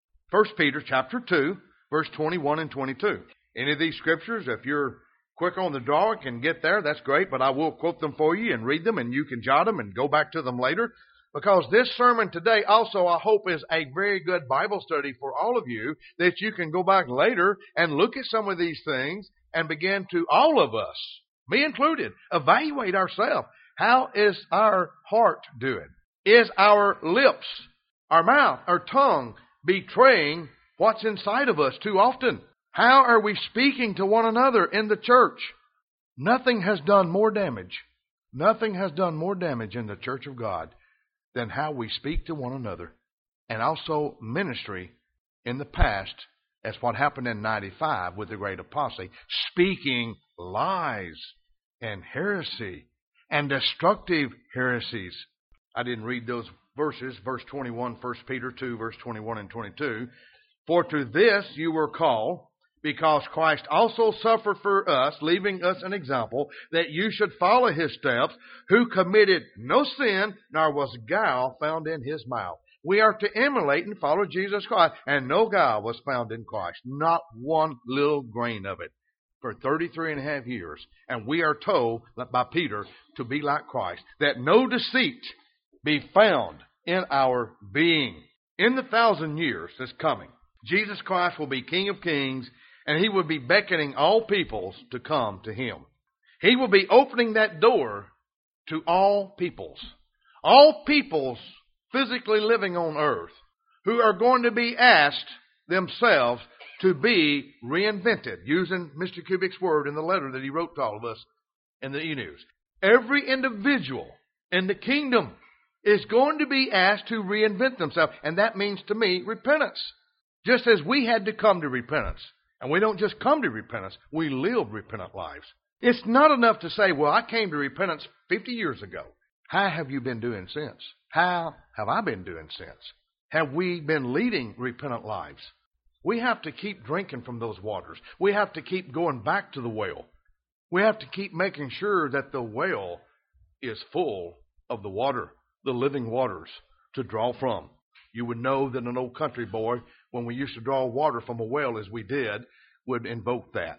Speaker 1: 1 Peter chapter 2, verse 21 and 22. Any of these scriptures, if you're quick on the draw and can get there, that's great, but I will quote them for you and read them, and you can jot them and go back to them later. Because this sermon today also, I hope, is a very good Bible study for all of you, that you can go back later and look at some of these things and begin to, all of us, me included, evaluate ourselves. How is our heart doing? Is our lips, our mouth, our tongue betraying what's inside of us too often? How are we speaking to one another in the church? Nothing has done more damage. Nothing has done more damage in the church of God than how we speak to one another. And also ministry in the past, as what happened in 95 with the great apostasy, speaking lies and heresy and destructive heresies. I didn't read those verses, verse 21, 1 Peter 2, verse 21 and 22. "For to this you were called, because Christ also suffered for us, leaving us an example, that you should follow his steps, who committed no sin, nor was guile found in his mouth." We are to emulate and follow Jesus Christ, and no guile was found in Christ. Not one little grain of it. For 33 and a half years. And we are told by Peter to be like Christ, that no deceit be found in our being. In the 1,000 years that's coming, Jesus Christ will be King of Kings, and he will be beckoning all peoples to come to him. He will be opening that door to all peoples. All peoples physically living on earth who are going to be asked themselves to be reinvented, using Mr. Kubik's word in the letter that he wrote to all of us in the e-news. Every individual in the kingdom is going to be asked to reinvent themselves, and that means to me repentance. Just as we had to come to repentance. And we don't just come to repentance, we live repentant lives. It's not enough to say, well, I came to repentance 50 years ago. How have you been doing since? How have I been doing since? Have we been leading repentant lives? We have to keep drinking from those waters. We have to keep going back to the well. We have to keep making sure that the well is full of the water, the living waters to draw from. You would know that an old country boy, when we used to draw water from a well as we did, would invoke that.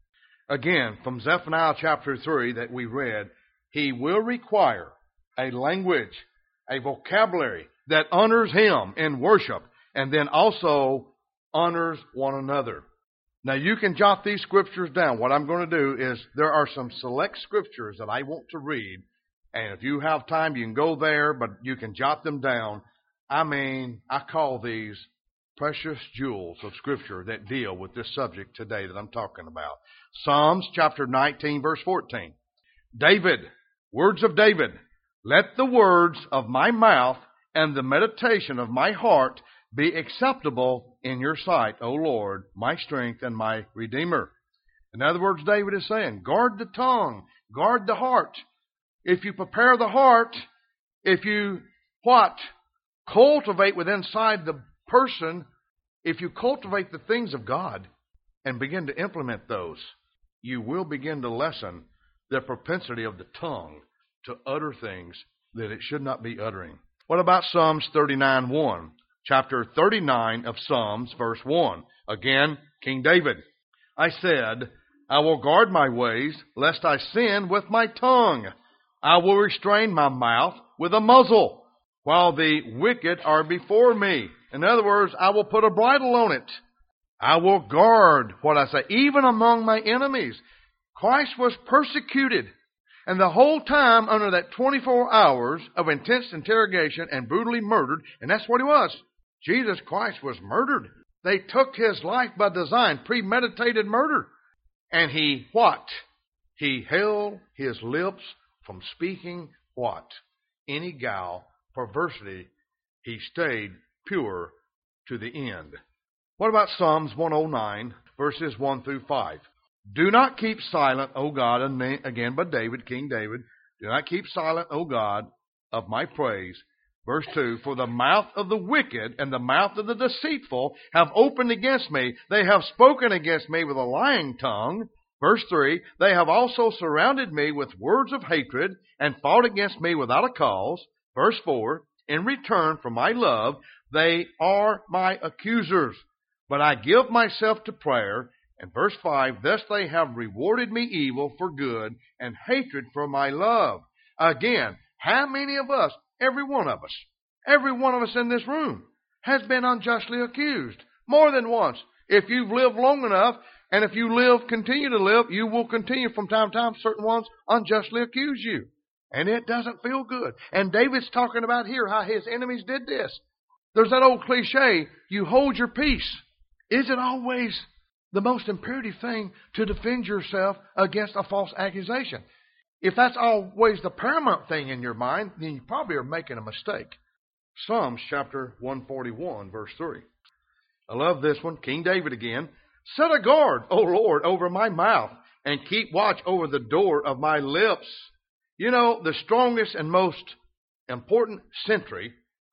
Speaker 1: Again, from Zephaniah chapter 3 that we read, he will require a language, a vocabulary that honors him in worship, and then also honors one another. Now you can jot these scriptures down. What I'm going to do is there are some select scriptures that I want to read, and if you have time you can go there, but you can jot them down. I mean, I call these precious jewels of Scripture that deal with this subject today that I'm talking about. Psalms chapter 19, verse 14. David, words of David, let the words of my mouth and the meditation of my heart be acceptable in your sight, O Lord, my strength and my Redeemer. In other words, David is saying, guard the tongue, guard the heart. If you prepare the heart, if you, cultivate within inside the person, if you cultivate the things of God and begin to implement those, you will begin to lessen the propensity of the tongue to utter things that it should not be uttering. What about Psalms 39:1? Chapter 39 of Psalms, verse 1. Again, King David. I said, I will guard my ways, lest I sin with my tongue. I will restrain my mouth with a muzzle, while the wicked are before me. In other words, I will put a bridle on it. I will guard what I say, even among my enemies. Christ was persecuted. And the whole time under that 24 hours of intense interrogation and brutally murdered, and that's what he was. Jesus Christ was murdered. They took his life by design, premeditated murder. And he, He held his lips from speaking any guile, perversity. He stayed pure to the end. What about Psalms 109, verses 1 through 5? Do not keep silent, O God, and again by David, King David. Do not keep silent, O God, of my praise. Verse 2, for the mouth of the wicked and the mouth of the deceitful have opened against me. They have spoken against me with a lying tongue. Verse 3, they have also surrounded me with words of hatred and fought against me without a cause. Verse 4, in return for my love, they are my accusers. But I give myself to prayer. And verse 5, thus they have rewarded me evil for good and hatred for my love. Again, how many of us, every one of us in this room has been unjustly accused more than once. If you've lived long enough, and if you continue to live, you will continue from time to time, certain ones unjustly accuse you. And it doesn't feel good. And David's talking about here how his enemies did this. There's that old cliche, you hold your peace. Is it always the most imperative thing to defend yourself against a false accusation? If that's always the paramount thing in your mind, then you probably are making a mistake. Psalms chapter 141, verse 3. I love this one. King David again. Set a guard, O Lord, over my mouth, and keep watch over the door of my lips. You know, the strongest and most important sentry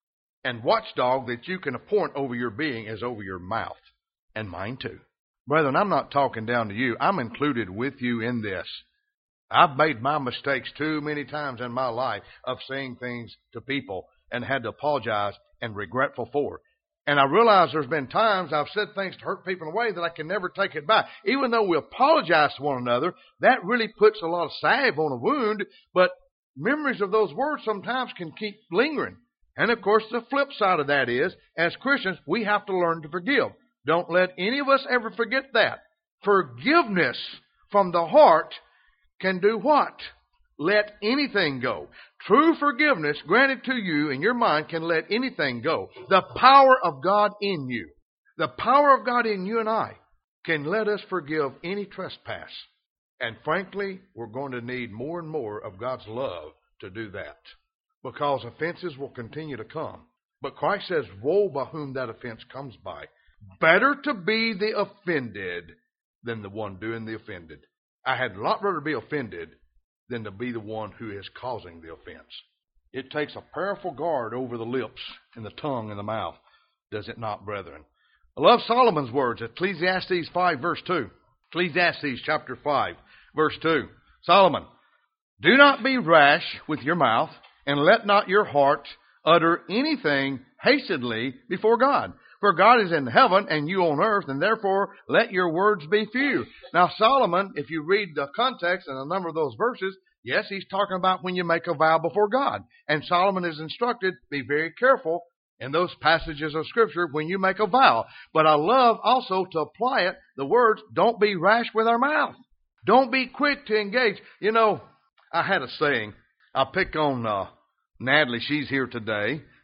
Speaker 1: and watchdog that you can appoint over your being is over your mouth. And mine too. Brethren, I'm not talking down to you. I'm included with you in this. I've made my mistakes too many times in my life of saying things to people and had to apologize and regretful for. And I realize there's been times I've said things to hurt people in a way that I can never take it back. Even though we apologize to one another, that really puts a lot of salve on a wound, but memories of those words sometimes can keep lingering. And of course, the flip side of that is, as Christians, we have to learn to forgive. Don't let any of us ever forget that. Forgiveness from the heart can do what? Let anything go. True forgiveness granted to you in your mind can let anything go. The power of God in you, the power of God in you and I can let us forgive any trespass. And frankly, we're going to need more and more of God's love to do that, because offenses will continue to come. But Christ says, woe by whom that offense comes by. Better to be the offended than the one doing the offended. I had a lot rather be offended than to be the one who is causing the offense. It takes a powerful guard over the lips and the tongue and the mouth, does it not, brethren? I love Solomon's words, Ecclesiastes 5, verse 2. Ecclesiastes chapter 5, verse 2. Solomon, do not be rash with your mouth, and let not your heart utter anything hastily before God. For God is in heaven and you on earth, and therefore let your words be few. Now Solomon, if you read the context and a number of those verses, yes, he's talking about when you make a vow before God. And Solomon is instructed, be very careful in those passages of Scripture when you make a vow. But I love also to apply it, the words, don't be rash with our mouth. Don't be quick to engage. You know, I had a saying, I'll pick on Natalie, she's here today.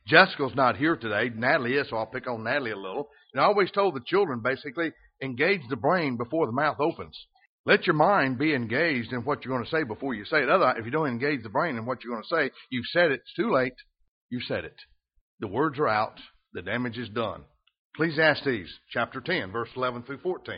Speaker 1: Jessica's not here today. Natalie is, so I'll pick on Natalie a little. And I always told the children, basically, engage the brain before the mouth opens. Let your mind be engaged in what you're going to say before you say it. Otherwise, if you don't engage the brain in what you're going to say, you've said it. It's too late. You've said it. The words are out. The damage is done. Ecclesiastes chapter 10, verse 11 through 14.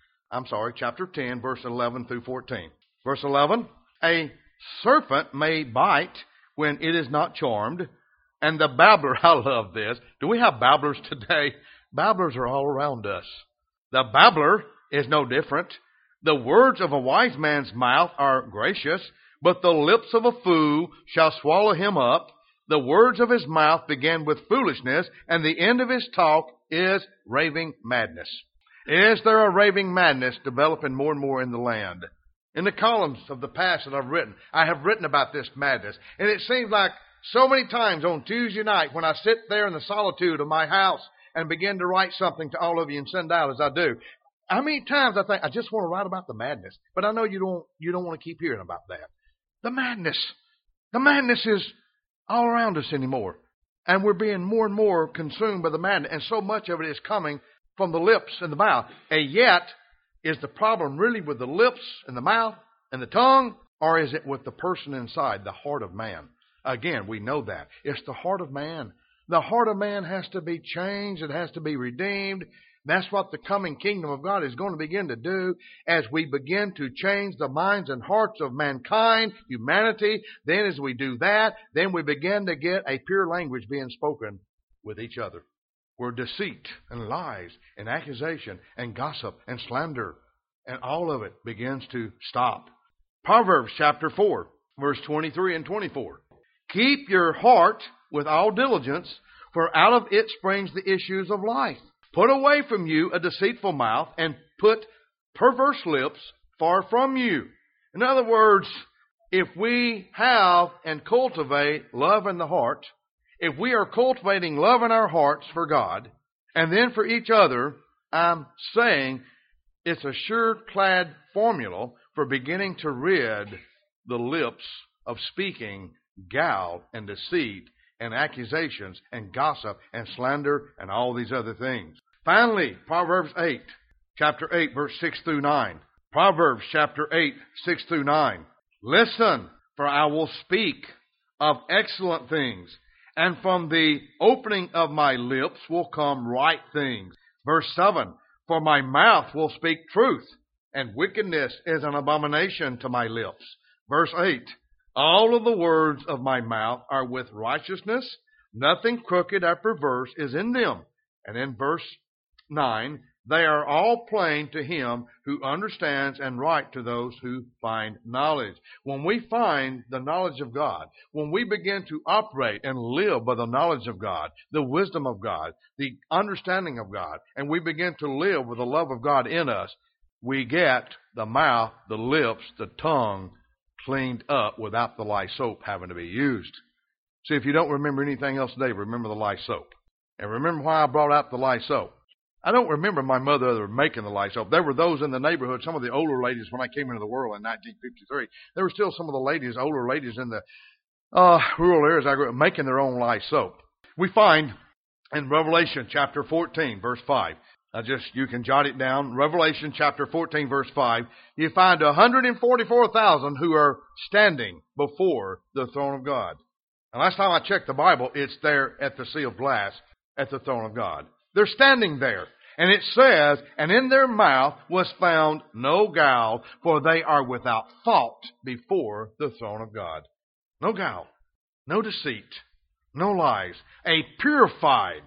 Speaker 1: Chapter 10, verse 11 through 14. Verse 11, a serpent may bite when it is not charmed, and the babbler, I love this. Do we have babblers today? Babblers are all around us. The babbler is no different. The words of a wise man's mouth are gracious, but the lips of a fool shall swallow him up. The words of his mouth begin with foolishness, and the end of his talk is raving madness. Is there a raving madness developing more and more in the land? In the columns of the past that I've written, I have written about this madness. And it seems like so many times on Tuesday night when I sit there in the solitude of my house and begin to write something to all of you and send out as I do, how many times I think, I just want to write about the madness. But I know you don't want to keep hearing about that. The madness. The madness is all around us anymore. And we're being more and more consumed by the madness. And so much of it is coming from the lips and the mouth. And yet, is the problem really with the lips and the mouth and the tongue? Or is it with the person inside, the heart of man? Again, we know that. It's the heart of man. The heart of man has to be changed. It has to be redeemed. That's what the coming kingdom of God is going to begin to do as we begin to change the minds and hearts of mankind, humanity. Then as we do that, then we begin to get a pure language being spoken with each other, where deceit and lies and accusation and gossip and slander and all of it begins to stop. Proverbs chapter 4, verse 23 and 24. Keep your heart with all diligence, for out of it springs the issues of life. Put away from you a deceitful mouth, and put perverse lips far from you. In other words, if we have and cultivate love in the heart, if we are cultivating love in our hearts for God, and then for each other, I'm saying it's a sure-clad formula for beginning to rid the lips of speaking guile and deceit and accusations and gossip and slander and all these other things. Finally, Proverbs 8, chapter 8, verse 6 through 9. Proverbs chapter 8, 6 through 9. Listen, for I will speak of excellent things, and from the opening of my lips will come right things. Verse 7. For my mouth will speak truth, and wickedness is an abomination to my lips. Verse 8. All of the words of my mouth are with righteousness. Nothing crooked or perverse is in them. And in verse 9, they are all plain to him who understands, and right to those who find knowledge. When we find the knowledge of God, when we begin to operate and live by the knowledge of God, the wisdom of God, the understanding of God, and we begin to live with the love of God in us, we get the mouth, the lips, the tongue cleaned up without the lye soap having to be used. See, if you don't remember anything else today, remember the lye soap. And remember why I brought out the lye soap. I don't remember my mother ever making the lye soap. There were those in the neighborhood, some of the older ladies when I came into the world in 1953. There were still some of the ladies, older ladies in the rural areas I grew up making their own lye soap. We find in Revelation chapter 14, verse 5. You can jot it down. Revelation chapter 14, verse 5. You find 144,000 who are standing before the throne of God. And last time I checked the Bible, it's there at the sea of glass at the throne of God. They're standing there. And it says, and in their mouth was found no guile, for they are without fault before the throne of God. No guile, no deceit, no lies. A purified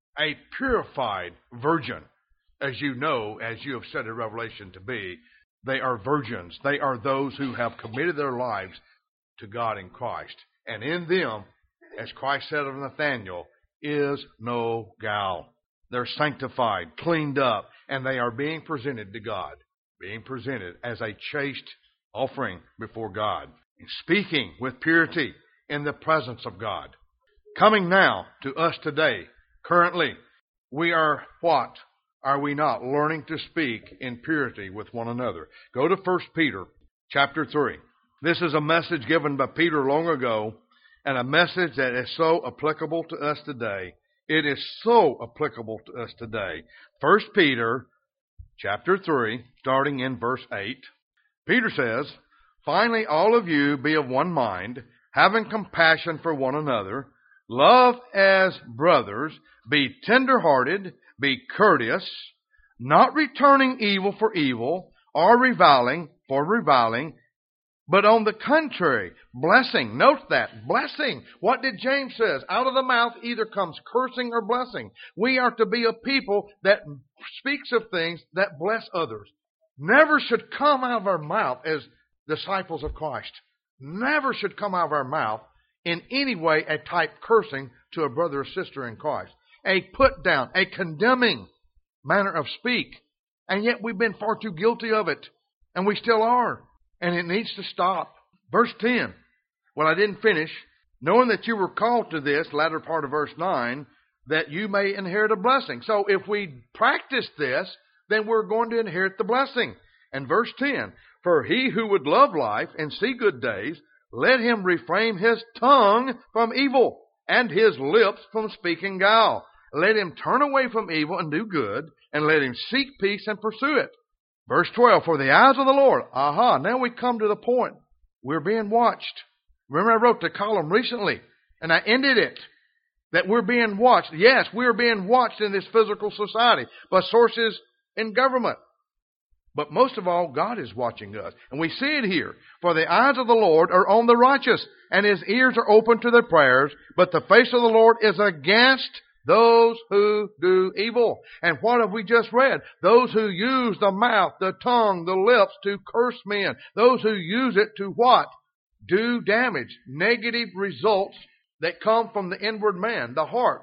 Speaker 1: virgin, as you know, as you have said in Revelation to be. They are virgins. They are those who have committed their lives to God in Christ. And in them, as Christ said of Nathanael, is no guile. They're sanctified, cleaned up, and they are being presented to God, being presented as a chaste offering before God, speaking with purity in the presence of God. Coming now to us today, currently, we are what? Are we not learning to speak in purity with one another? Go to 1 Peter chapter 3. This is a message given by Peter long ago, and a message that is so applicable to us today. It is so applicable to us today. 1 Peter chapter 3, starting in verse 8. Peter says, "Finally, all of you be of one mind, having compassion for one another. Love as brothers. Be tender-hearted. Be courteous, not returning evil for evil, or reviling for reviling, but on the contrary, blessing." Note that, blessing. What did James says? Out of the mouth either comes cursing or blessing. We are to be a people that speaks of things that bless others. Never should come out of our mouth as disciples of Christ. Never should come out of our mouth in any way a type cursing to a brother or sister in Christ. A put down, a condemning manner of speak. And yet we've been far too guilty of it. And we still are. And it needs to stop. Verse 10. Well, I didn't finish. Knowing that you were called to this, latter part of verse 9, that you may inherit a blessing. So if we practice this, then we're going to inherit the blessing. And verse 10. For he who would love life and see good days, let him refrain his tongue from evil and his lips from speaking guile. Let him turn away from evil and do good, and let him seek peace and pursue it. Verse 12, for the eyes of the Lord. Now we come to the point. We're being watched. Remember I wrote the column recently, and I ended it, that we're being watched. Yes, we're being watched in this physical society by sources in government. But most of all, God is watching us. And we see it here. For the eyes of the Lord are on the righteous, and his ears are open to their prayers. But the face of the Lord is against those who do evil. And what have we just read? Those who use the mouth, the tongue, the lips to curse men. Those who use it to what? Do damage. Negative results that come from the inward man, the heart.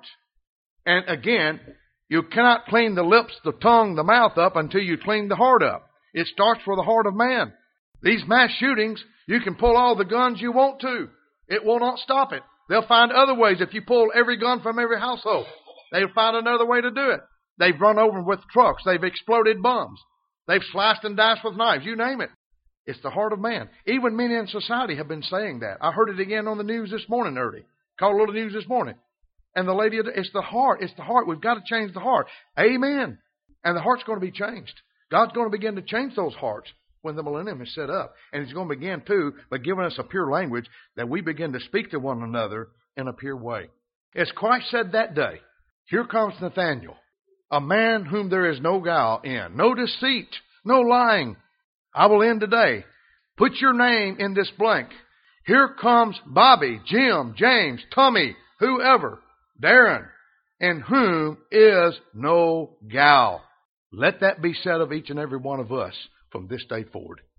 Speaker 1: And again, you cannot clean the lips, the tongue, the mouth up until you clean the heart up. It starts with the heart of man. These mass shootings, you can pull all the guns you want to. It will not stop it. They'll find other ways. If you pull every gun from every household, they'll find another way to do it. They've run over with trucks. They've exploded bombs. They've sliced and diced with knives. You name it. It's the heart of man. Even men in society have been saying that. I heard it again on the news this morning early. Called a little news this morning. And the lady, it's the heart. It's the heart. We've got to change the heart. Amen. And the heart's going to be changed. God's going to begin to change those hearts when the millennium is set up. And he's going to begin, too, by giving us a pure language that we begin to speak to one another in a pure way. As Christ said that day, here comes Nathanael, a man whom there is no guile in, no deceit, no lying. I will end today. Put your name in this blank. Here comes Bobby, Jim, James, Tommy, whoever, Darren, in whom is no guile. Let that be said of each and every one of us from this day forward.